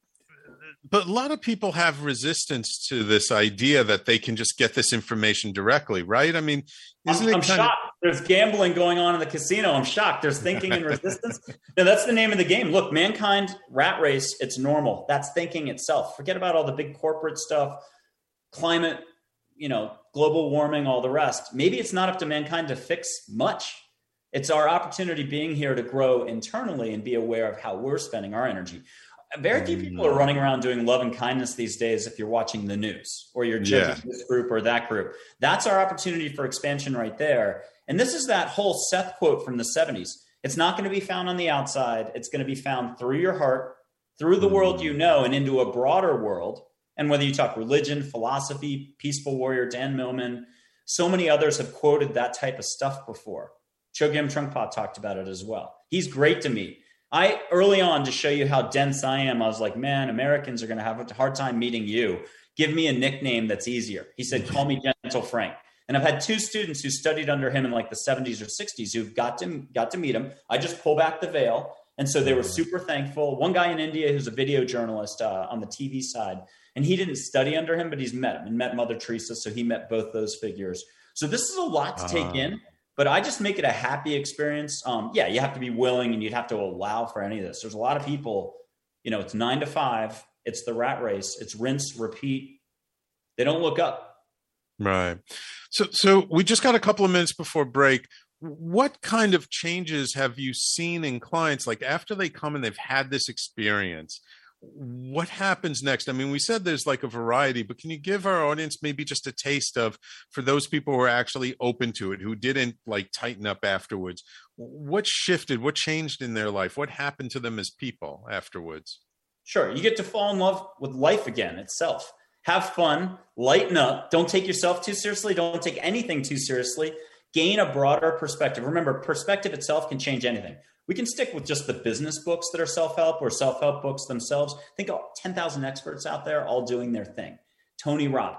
but a lot of people have resistance to this idea that they can just get this information directly, right? I mean, isn't I'm, it I'm kind shocked. Of... There's gambling going on in the casino. I'm shocked. There's thinking and resistance. No, that's the name of the game. Look, mankind, rat race, it's normal. That's thinking itself. Forget about all the big corporate stuff, climate, you know, global warming, all the rest. Maybe it's not up to mankind to fix much. It's our opportunity being here to grow internally and be aware of how we're spending our energy. Very few people are running around doing love and kindness these days if you're watching the news or you're judging yeah. this group or that group. That's our opportunity for expansion right there. And this is that whole Seth quote from the seventies. It's not going to be found on the outside. It's going to be found through your heart, through the world you know, and into a broader world. And whether you talk religion, philosophy, Peaceful Warrior, Dan Millman, so many others have quoted that type of stuff before. Chogyam Trungpa talked about it as well. He's great to me. I, early on, to show you how dense I am, I was like, man, Americans are going to have a hard time meeting you. Give me a nickname that's easier. He said, call me Gentle Frank. And I've had two students who studied under him in like the seventies or sixties who've got to, got to meet him. I just pull back the veil. And so they were super thankful. One guy in India who's a video journalist uh, on the T V side, and he didn't study under him, but he's met him and met Mother Teresa. So he met both those figures. So this is a lot to take uh. in. But I just make it a happy experience. Um, yeah, you have to be willing and you'd have to allow for any of this. There's a lot of people, you know, it's nine to five. It's the rat race. It's rinse, repeat. They don't look up. Right. So, so we just got a couple of minutes before break. What kind of changes have you seen in clients? Like after they come and they've had this experience, what happens next? I mean, we said there's like a variety, but can you give our audience maybe just a taste of, for those people who are actually open to it, who didn't like tighten up afterwards, what shifted, what changed in their life? What happened to them as people afterwards? Sure. You get to fall in love with life again itself. Have fun, lighten up. Don't take yourself too seriously. Don't take anything too seriously. Gain a broader perspective. Remember, perspective itself can change anything. We can stick with just the business books that are self-help or self-help books themselves. Think of ten thousand experts out there all doing their thing. Tony Robbins,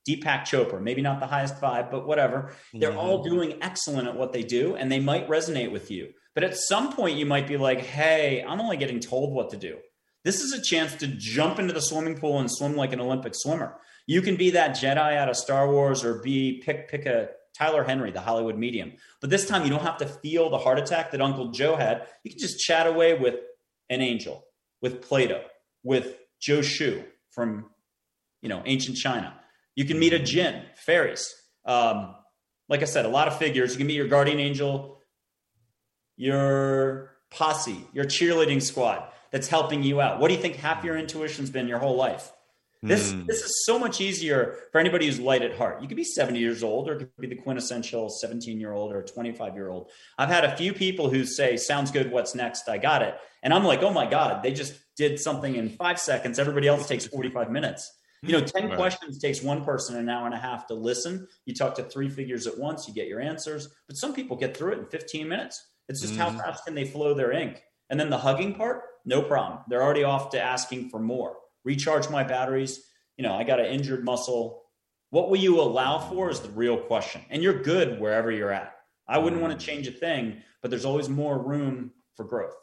Deepak Chopra, maybe not the highest vibe, but whatever. They're mm-hmm. all doing excellent at what they do, and they might resonate with you. But at some point you might be like, hey, I'm only getting told what to do. This is a chance to jump into the swimming pool and swim like an Olympic swimmer. You can be that Jedi out of Star Wars, or be pick pick a Tyler Henry, the Hollywood medium. But this time you don't have to feel the heart attack that Uncle Joe had. You can just chat away with an angel, with Plato, with Joe Shu from, you know, ancient China. You can meet a jinn, fairies. Um, like I said, a lot of figures. You can meet your guardian angel, your posse, your cheerleading squad that's helping you out. What do you think half your intuition's been your whole life? This mm. this is so much easier for anybody who's light at heart. You could be seventy years old, or it could be the quintessential seventeen-year-old or twenty-five-year-old. I've had a few people who say, sounds good, what's next? I got it. And I'm like, oh my God, they just did something in five seconds. Everybody else takes forty-five minutes. You know, ten right. questions takes one person an hour and a half to listen. You talk to three figures at once, you get your answers. But some people get through it in fifteen minutes. It's just mm. how fast can they flow their ink? And then the hugging part, no problem. They're already off to asking for more. Recharge my batteries. You know, I got an injured muscle. What will you allow for is the real question. And you're good wherever you're at. I wouldn't want to change a thing, but there's always more room for growth.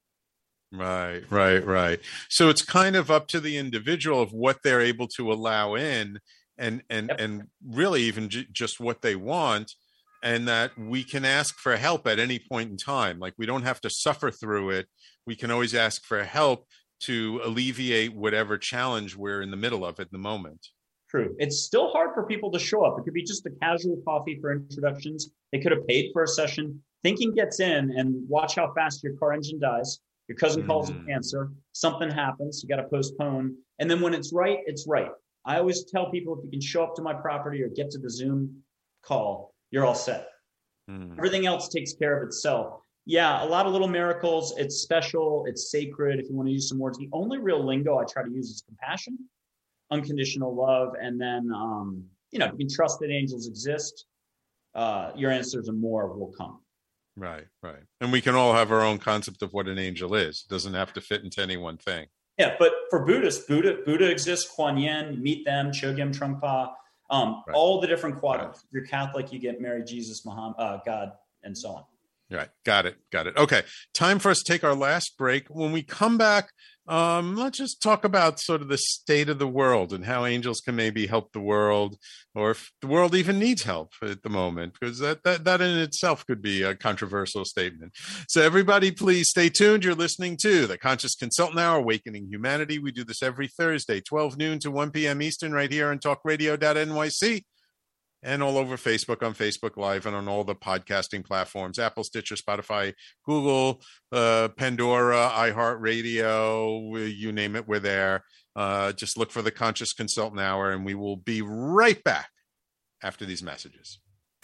Right, right, right. So it's kind of up to the individual of what they're able to allow in, and and yep. and really even j- just what they want, and that we can ask for help at any point in time. Like, we don't have to suffer through it. We can always ask for help to alleviate whatever challenge we're in the middle of at the moment. True. It's still hard for people to show up. It could be just a casual coffee for introductions. They could have paid for a session. Thinking gets in, and watch how fast your car engine dies. Your cousin mm. calls it cancer. Something happens. You got to postpone. And then when it's right, it's right. I always tell people, if you can show up to my property or get to the Zoom call, you're all set. Mm. Everything else takes care of itself. Yeah, a lot of little miracles. It's special. It's sacred. If you want to use some words, the only real lingo I try to use is compassion, unconditional love, and then, um, you know, you can trust that angels exist. Uh, your answers and more will come. Right, right. And we can all have our own concept of what an angel is. It doesn't have to fit into any one thing. Yeah, but for Buddhists, Buddha, Buddha exists, Kuan Yin, you meet them, Chogyam Trungpa, um, right. all the different quadrants. Right. If you're Catholic, you get Mary, Jesus, Muhammad, uh, God, and so on. Right. Got it. Got it. Okay. Time for us to take our last break. When we come back, um, let's just talk about sort of the state of the world and how angels can maybe help the world, or if the world even needs help at the moment, because that, that, that in itself could be a controversial statement. So everybody, please stay tuned. You're listening to the Conscious Consultant Hour, Awakening Humanity. We do this every Thursday, twelve noon to one p.m. Eastern, right here on talk radio dot N Y C. And all over Facebook, on Facebook Live, and on all the podcasting platforms, Apple, Stitcher, Spotify, Google, uh, Pandora, iHeartRadio, you name it, we're there. Uh, just look for the Conscious Consultant Hour, and we will be right back after these messages.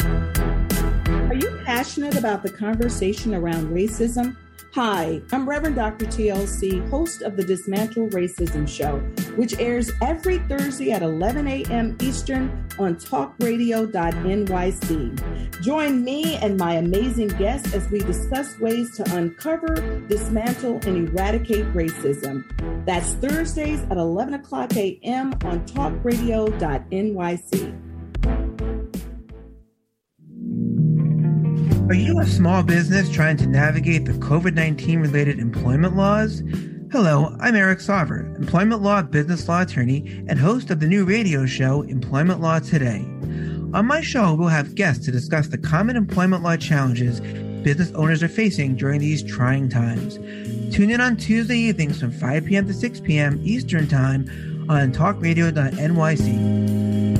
Are you passionate about the conversation around racism? Hi, I'm Reverend Doctor T L C, host of the Dismantle Racism Show, which airs every Thursday at eleven a.m. Eastern on talk radio dot N Y C. Join me and my amazing guests as we discuss ways to uncover, dismantle, and eradicate racism. That's Thursdays at eleven o'clock a.m. on talk radio dot N Y C. Are you a small business trying to navigate the covid nineteen related employment laws? Hello, I'm Eric Sauver, employment law business law attorney and host of the new radio show, Employment Law Today. On my show, we'll have guests to discuss the common employment law challenges business owners are facing during these trying times. Tune in on Tuesday evenings from five p.m. to six p.m. Eastern Time on talk radio dot N Y C.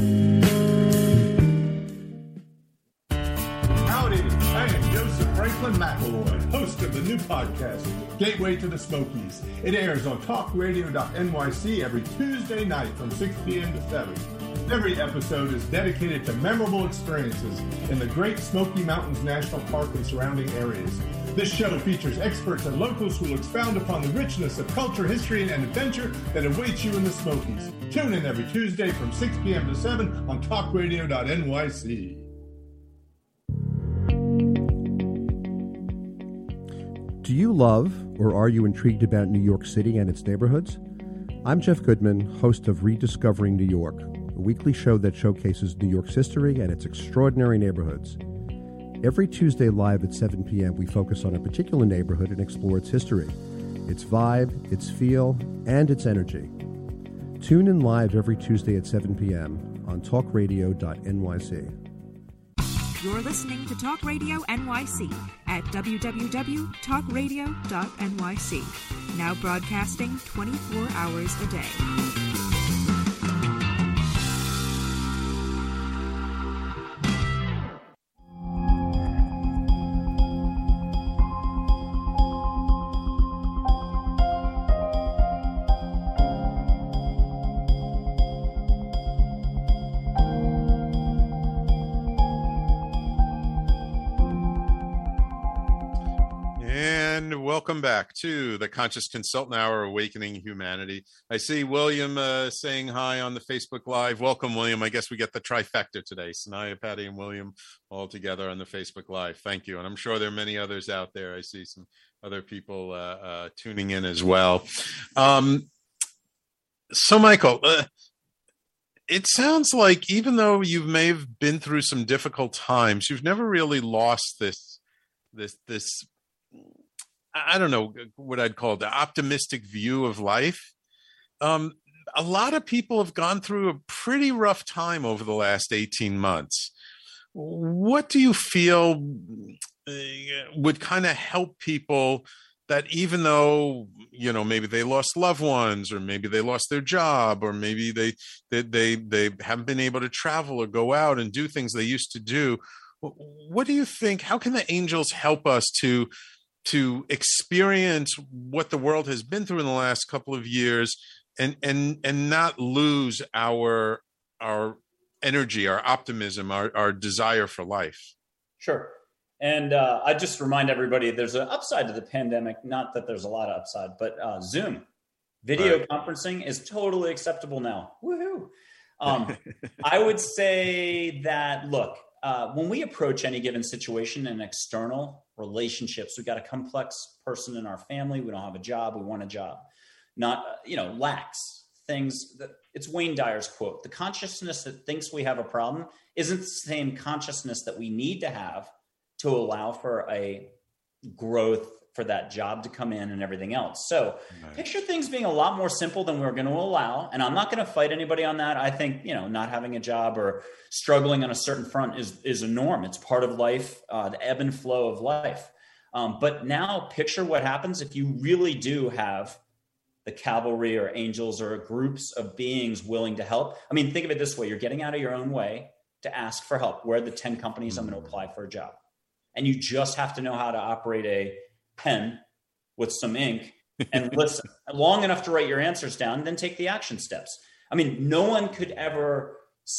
McElroy, host of the new podcast, Gateway to the Smokies. It airs on talk radio dot N Y C every Tuesday night from six p.m. to seven. Every episode is dedicated to memorable experiences in the Great Smoky Mountains National Park and surrounding areas. This show features experts and locals who will expound upon the richness of culture, history, and adventure that awaits you in the Smokies. Tune in every Tuesday from six p.m. to seven on talk radio dot N Y C. Do you love or are you intrigued about New York City and its neighborhoods? I'm Jeff Goodman, host of Rediscovering New York, weekly show that showcases New York's history and its extraordinary neighborhoods. Every Tuesday live at seven p.m., we focus on a particular neighborhood and explore its history, its vibe, its feel, and its energy. Tune in live every Tuesday at seven p.m. on talk radio dot N Y C. You're listening to Talk Radio N Y C at w w w dot talk radio dot N Y C. Now broadcasting twenty-four hours a day. Welcome back to the Conscious Consultant Hour, Awakening Humanity. I see William uh, saying hi on the Facebook Live. Welcome, William. I guess we get the trifecta today. Sanaya, Patty, and William all together on the Facebook Live. Thank you. And I'm sure there are many others out there. I see some other people uh, uh, tuning in as well. Um, so, Michael, uh, it sounds like even though you may have been through some difficult times, you've never really lost this, this, this, I don't know what I'd call it, the optimistic view of life. Um, a lot of people have gone through a pretty rough time over the last eighteen months. What do you feel uh, would kind of help people that even though, you know, maybe they lost loved ones, or maybe they lost their job, or maybe they, they, they, they haven't been able to travel or go out and do things they used to do. What do you think? How can the angels help us to to experience what the world has been through in the last couple of years and and and not lose our our energy, our optimism, our, our desire for life? Sure. And uh, I just remind everybody there's an upside to the pandemic, not that there's a lot of upside, but uh, Zoom. Video right. conferencing is totally acceptable now. Woohoo. Um, I would say that, look, Uh, when we approach any given situation in external relationships, we've got a complex person in our family. We don't have a job. We want a job. Not, you know, lacks things that it's Wayne Dyer's quote. The consciousness that thinks we have a problem isn't the same consciousness that we need to have to allow for a growth for that job to come in and everything else. So right. picture things being a lot more simple than we're going to allow. And I'm not going to fight anybody on that. I think, you know, not having a job or struggling on a certain front is, is a norm. It's part of life, uh, the ebb and flow of life. Um, but now picture what happens if you really do have the cavalry or angels or groups of beings willing to help. I mean, think of it this way. You're getting out of your own way to ask for help. Where are the ten companies I'm going to apply for a job? And you just have to know how to operate a pen with some ink and listen long enough to write your answers down, and then take the action steps. I mean, no one could ever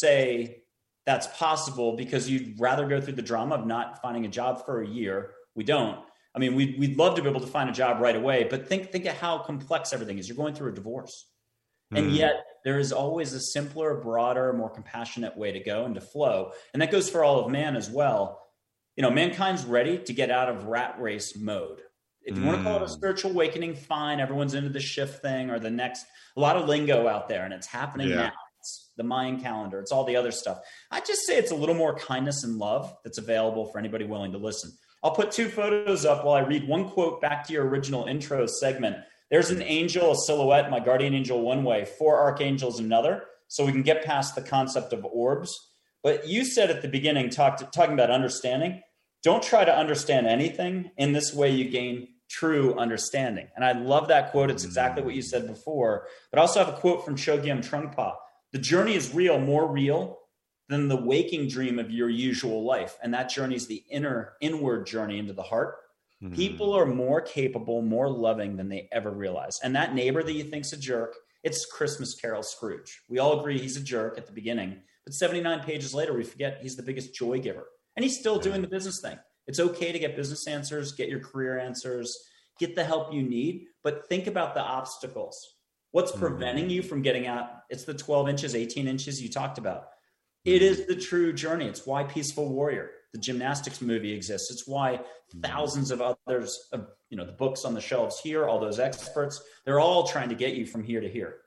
say that's possible because you'd rather go through the drama of not finding a job for a year. We don't. I mean, we'd, we'd love to be able to find a job right away, but think, think of how complex everything is. You're going through a divorce. Mm. And yet there is always a simpler, broader, more compassionate way to go and to flow. And that goes for all of man as well. You know, mankind's ready to get out of rat race mode. If you mm. want to call it a spiritual awakening, fine. Everyone's into the shift thing or the next, a lot of lingo out there, and it's happening yeah. now. It's the Mayan calendar. It's all the other stuff. I just say it's a little more kindness and love that's available for anybody willing to listen. I'll put two photos up while I read one quote back to your original intro segment. There's an angel, a silhouette, my guardian angel one way, four archangels another, so we can get past the concept of orbs. But you said at the beginning, talk, talking about understanding, don't try to understand anything. In this way, you gain true understanding. And I love that quote. It's exactly what you said before. But I also have a quote from Chogyam Trungpa. The journey is real, more real than the waking dream of your usual life. And that journey is the inner, inward journey into the heart. Mm-hmm. People are more capable, more loving than they ever realize. And that neighbor that you think's a jerk, it's Christmas Carol Scrooge. We all agree he's a jerk at the beginning. But seventy-nine pages later, we forget he's the biggest joy giver. And he's still doing the business thing. It's okay to get business answers, get your career answers, get the help you need, but think about the obstacles. What's preventing you from getting out? It's the twelve inches, eighteen inches you talked about. It is the true journey. It's why Peaceful Warrior, the gymnastics movie, exists. It's why thousands of others, of, you know, the books on the shelves here, all those experts, they're all trying to get you from here to here.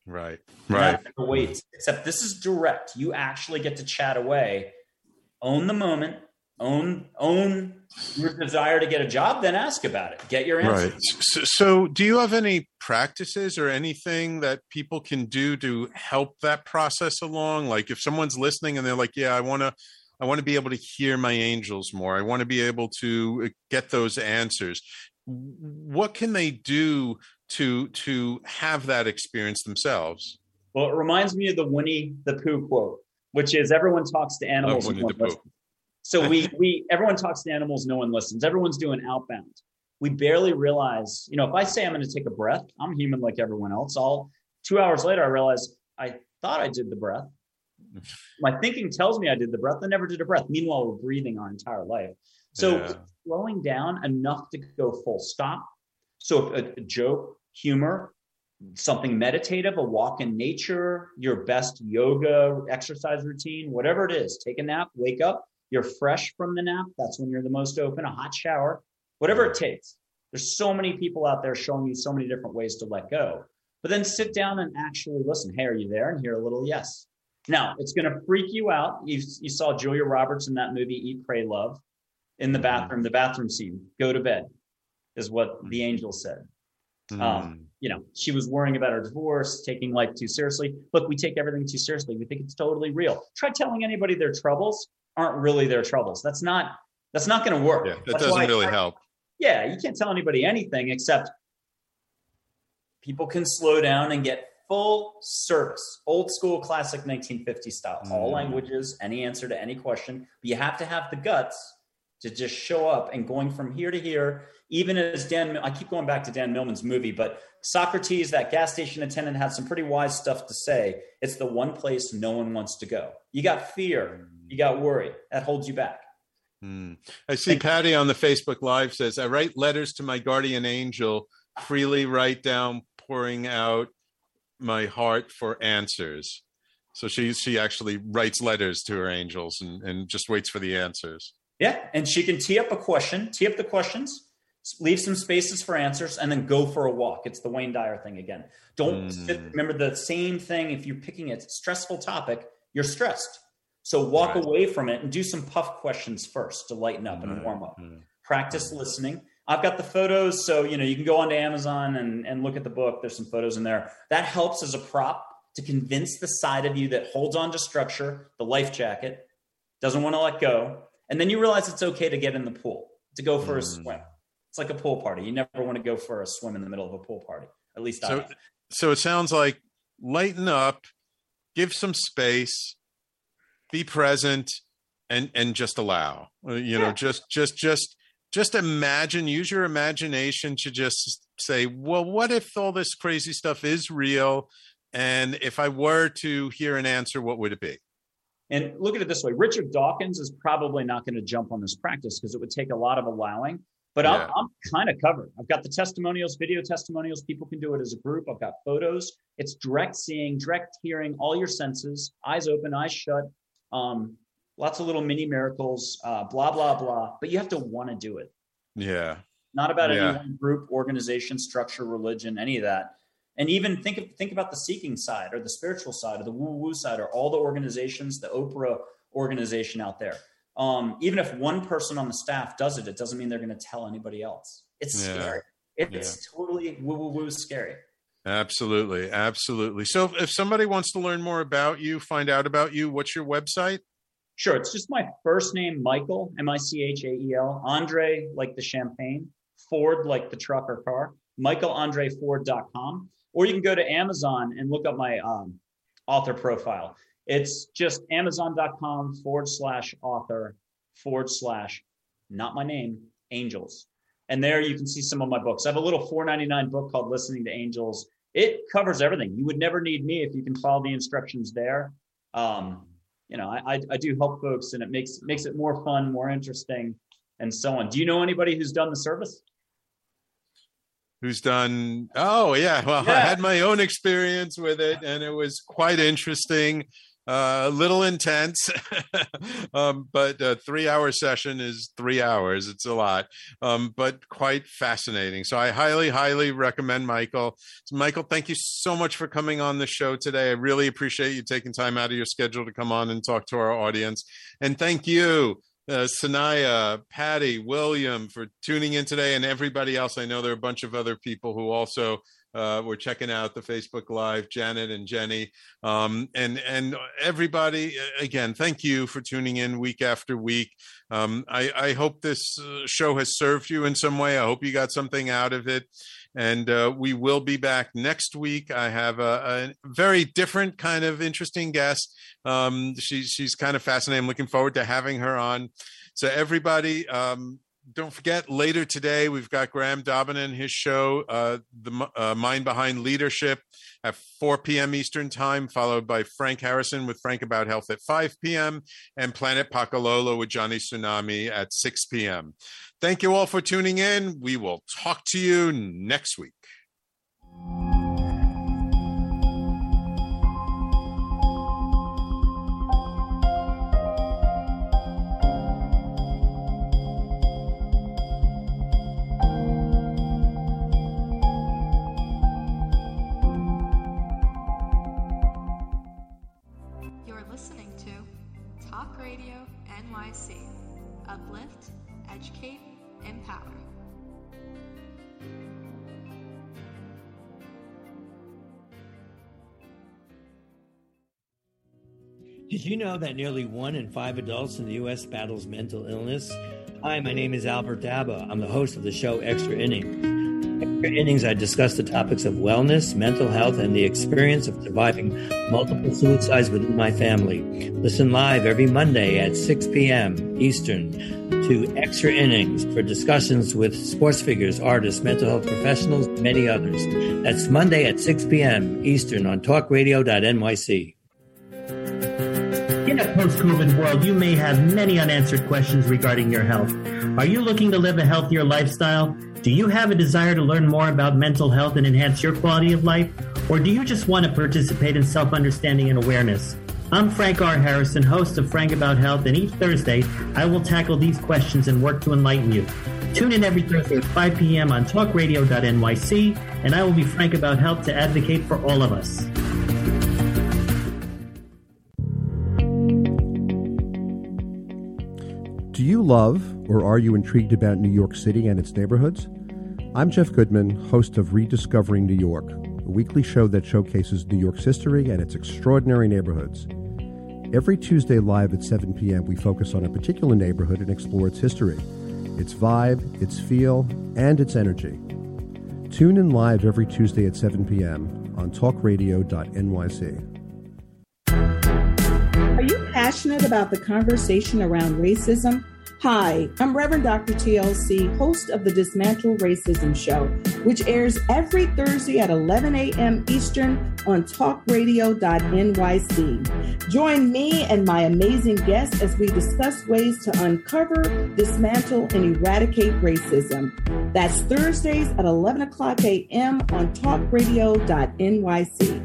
Right. You're Right. not gonna wait. Except this is direct. You actually get to chat away, own the moment, own own your desire to get a job, then ask about it. Get your answer. Right. So, so do you have any practices or anything that people can do to help that process along? Like if someone's listening and they're like, yeah, I want to, I want to be able to hear my angels more. I want to be able to get those answers. What can they do to, to have that experience themselves? Well, it reminds me of the Winnie the Pooh quote, which is everyone talks to animals. Oh, Winnie the Pooh. So we, we, everyone talks to animals, no one listens. Everyone's doing outbound. We barely realize, you know, if I say I'm going to take a breath, I'm human like everyone else. All two hours later, I realize I thought I did the breath. My thinking tells me I did the breath. I never did a breath. Meanwhile, we're breathing our entire life. So Yeah. slowing down enough to go full stop. So a, a joke, humor, something meditative, a walk in nature, your best yoga exercise routine, whatever it is, take a nap, wake up. You're fresh from the nap. That's when you're the most open, a hot shower, whatever it takes. There's so many people out there showing you so many different ways to let go. But then sit down and actually listen. Hey, are you there? And hear a little yes. Now, it's going to freak you out. You, you saw Julia Roberts in that movie, Eat, Pray, Love, in the bathroom, the bathroom scene. Go to bed is what the angel said. Mm. Um, you know, she was worrying about her divorce, taking life too seriously. Look, we take everything too seriously. We think it's totally real. Try telling anybody their troubles aren't really their troubles. That's not, that's not going to work. Yeah, that That's doesn't why really I, help. Yeah, you can't tell anybody anything except people can slow down and get full service, old school, classic nineteen fifties style, all Mm. languages, any answer to any question. But you have to have the guts to just show up and going from here to here. Even as Dan, I keep going back to Dan Millman's movie, but Socrates, that gas station attendant, had some pretty wise stuff to say. It's the one place no one wants to go. You got fear, you got worry, that holds you back. Mm. I see Patty on the Facebook Live says, I write letters to my guardian angel, freely write down, pouring out my heart for answers. So she she actually writes letters to her angels and, and just waits for the answers. Yeah, and she can tee up a question, tee up the questions, leave some spaces for answers, and then go for a walk. It's the Wayne Dyer thing again. Don't Mm. sit, remember the same thing. If you're picking a stressful topic, you're stressed. So walk Right. away from it and do some puff questions first to lighten up and Right. warm up. Mm. Practice listening. I've got the photos, so you know you can go onto Amazon and, and look at the book. There's some photos in there. That helps as a prop to convince the side of you that holds on to structure, the life jacket, doesn't want to let go. And then you realize it's okay to get in the pool, to go for Mm. a swim. It's like a pool party. You never want to go for a swim in the middle of a pool party. At least I So, don't. so it sounds like lighten up, give some space, be present, and and just allow. Uh, You know, Yeah. just just just just imagine. Use your imagination to just say, well, what if all this crazy stuff is real? And if I were to hear an answer, what would it be? And look at it this way. Richard Dawkins is probably not going to jump on this practice because it would take a lot of allowing. But Yeah. I'm, I'm kind of covered. I've got the testimonials, video testimonials. People can do it as a group. I've got photos. It's direct seeing, direct hearing, all your senses, eyes open, eyes shut. Um, lots of little mini miracles, uh, blah, blah, blah. But you have to want to do it. Yeah. Not about Yeah. any one group, organization, structure, religion, any of that. And even think of, think about the seeking side or the spiritual side or the woo-woo side or all the organizations, the Oprah organization out there. Um, even if one person on the staff does it, it doesn't mean they're going to tell anybody else. It's Yeah. scary. It's totally woo-woo-woo scary. Absolutely. Absolutely. So if somebody wants to learn more about you, find out about you, what's your website? Sure. It's just my first name, Michael, M I C H A E L, Andre, like the champagne, Ford, like the truck or car, michael andre ford dot com. Or you can go to Amazon and look up my um, author profile. It's just amazon.com forward slash author forward slash, not my name, angels. And there you can see some of my books. I have a little four ninety-nine book called Listening to Angels. It covers everything. You would never need me if you can follow the instructions there. Um, you know, I, I, I do help folks, and it makes makes it more fun, more interesting, and so on. Do you know anybody who's done the service? Who's done? Oh, yeah. Well, Yeah. I had my own experience with it, and it was quite interesting. Uh, a little intense, um, but a three-hour session is three hours. It's a lot, um, but quite fascinating. So I highly, highly recommend Michael. So Michael, thank you so much for coming on the show today. I really appreciate you taking time out of your schedule to come on and talk to our audience. And thank you, uh, Sanaya, Patty, William, for tuning in today, and everybody else. I know there are a bunch of other people who also Uh, we're checking out the Facebook Live, Janet and Jenny, um, and and everybody. Again, thank you for tuning in week after week. Um, I, I hope this show has served you in some way. I hope you got something out of it. And uh, we will be back next week. I have a, a very different kind of interesting guest. Um, she, she's kind of fascinating. I'm looking forward to having her on. So everybody, um, don't forget, later today, we've got Graham Dobbin and his show, uh, The uh, Mind Behind Leadership, at four p.m. Eastern Time, followed by Frank Harrison with Frank About Health at five p.m. and Planet Pakalolo with Johnny Tsunami at six p.m. Thank you all for tuning in. We will talk to you next week. Uplift, educate, empower. Did you know that nearly one in five adults in the U S battles mental illness? Hi, my name is Albert Daba. I'm the host of the show Extra Innings. Extra Innings, I discuss the topics of wellness, mental health, and the experience of surviving multiple suicides within my family. Listen live every Monday at six p.m. Eastern to Extra Innings for discussions with sports figures, artists, mental health professionals, and many others. That's Monday at six p.m. Eastern on talk radio dot N Y C. In a post-COVID world, you may have many unanswered questions regarding your health. Are you looking to live a healthier lifestyle? Do you have a desire to learn more about mental health and enhance your quality of life? Or do you just want to participate in self-understanding and awareness? I'm Frank R. Harrison, host of Frank About Health, and each Thursday, I will tackle these questions and work to enlighten you. Tune in every Thursday at five p.m. on talk radio dot N Y C, and I will be Frank About Health to advocate for all of us. Do you love or are you intrigued about New York City and its neighborhoods? I'm Jeff Goodman, host of Rediscovering New York, a weekly show that showcases New York's history and its extraordinary neighborhoods. Every Tuesday live at seven p.m., we focus on a particular neighborhood and explore its history, its vibe, its feel, and its energy. Tune in live every Tuesday at seven p.m. on talk radio dot N Y C. Are you passionate about the conversation around racism? Hi, I'm Reverend Doctor T L C, host of the Dismantle Racism Show, which airs every Thursday at eleven a.m. Eastern on talk radio dot N Y C. Join me and my amazing guests as we discuss ways to uncover, dismantle, and eradicate racism. That's Thursdays at eleven o'clock a.m. on talk radio dot N Y C.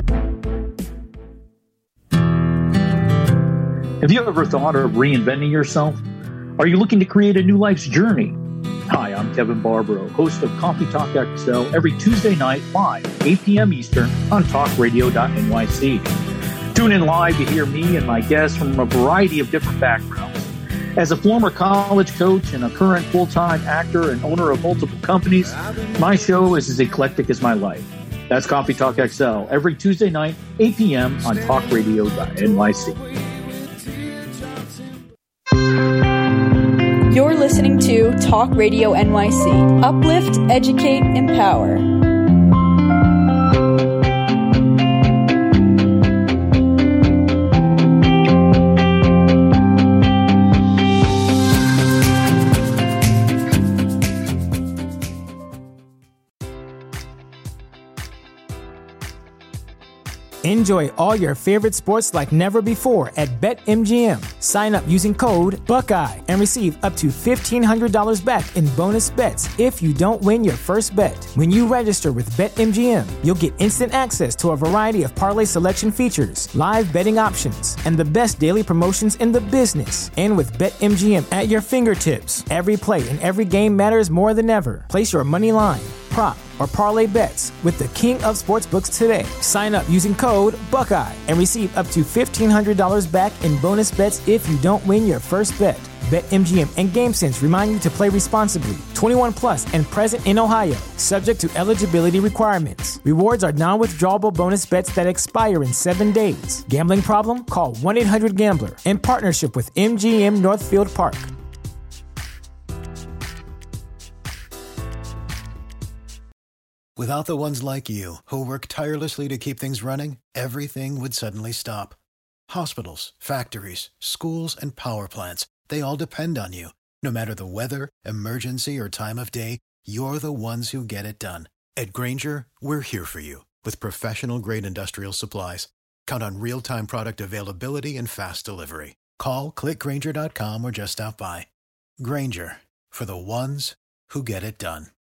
Have you ever thought of reinventing yourself? Are you looking to create a new life's journey? Hi, I'm Kevin Barbaro, host of Coffee Talk X L every Tuesday night live, eight p.m. Eastern on talk radio dot N Y C. Tune in live to hear me and my guests from a variety of different backgrounds. As a former college coach and a current full-time actor and owner of multiple companies, my show is as eclectic as my life. That's Coffee Talk X L every Tuesday night, eight p.m. on talk radio dot N Y C. You're listening to Talk Radio N Y C. Uplift, educate, empower. Enjoy all your favorite sports like never before at BetMGM. Sign up using code Buckeye and receive up to fifteen hundred dollars back in bonus bets if you don't win your first bet. When you register with BetMGM, you'll get instant access to a variety of parlay selection features, live betting options, and the best daily promotions in the business. And with BetMGM at your fingertips, every play and every game matters more than ever. Place your money line, prop, or parlay bets with the king of sportsbooks today. Sign up using code Buckeye and receive up to fifteen hundred dollars back in bonus bets if you don't win your first bet. BetMGM and GameSense remind you to play responsibly. twenty-one plus and present in Ohio, subject to eligibility requirements. Rewards are non-withdrawable bonus bets that expire in seven days. Gambling problem? Call one eight hundred gambler in partnership with M G M Northfield Park. Without the ones like you, who work tirelessly to keep things running, everything would suddenly stop. Hospitals, factories, schools, and power plants, they all depend on you. No matter the weather, emergency, or time of day, you're the ones who get it done. At Grainger, we're here for you with professional-grade industrial supplies. Count on real-time product availability and fast delivery. Call, click Grainger dot com, or just stop by. Grainger, for the ones who get it done.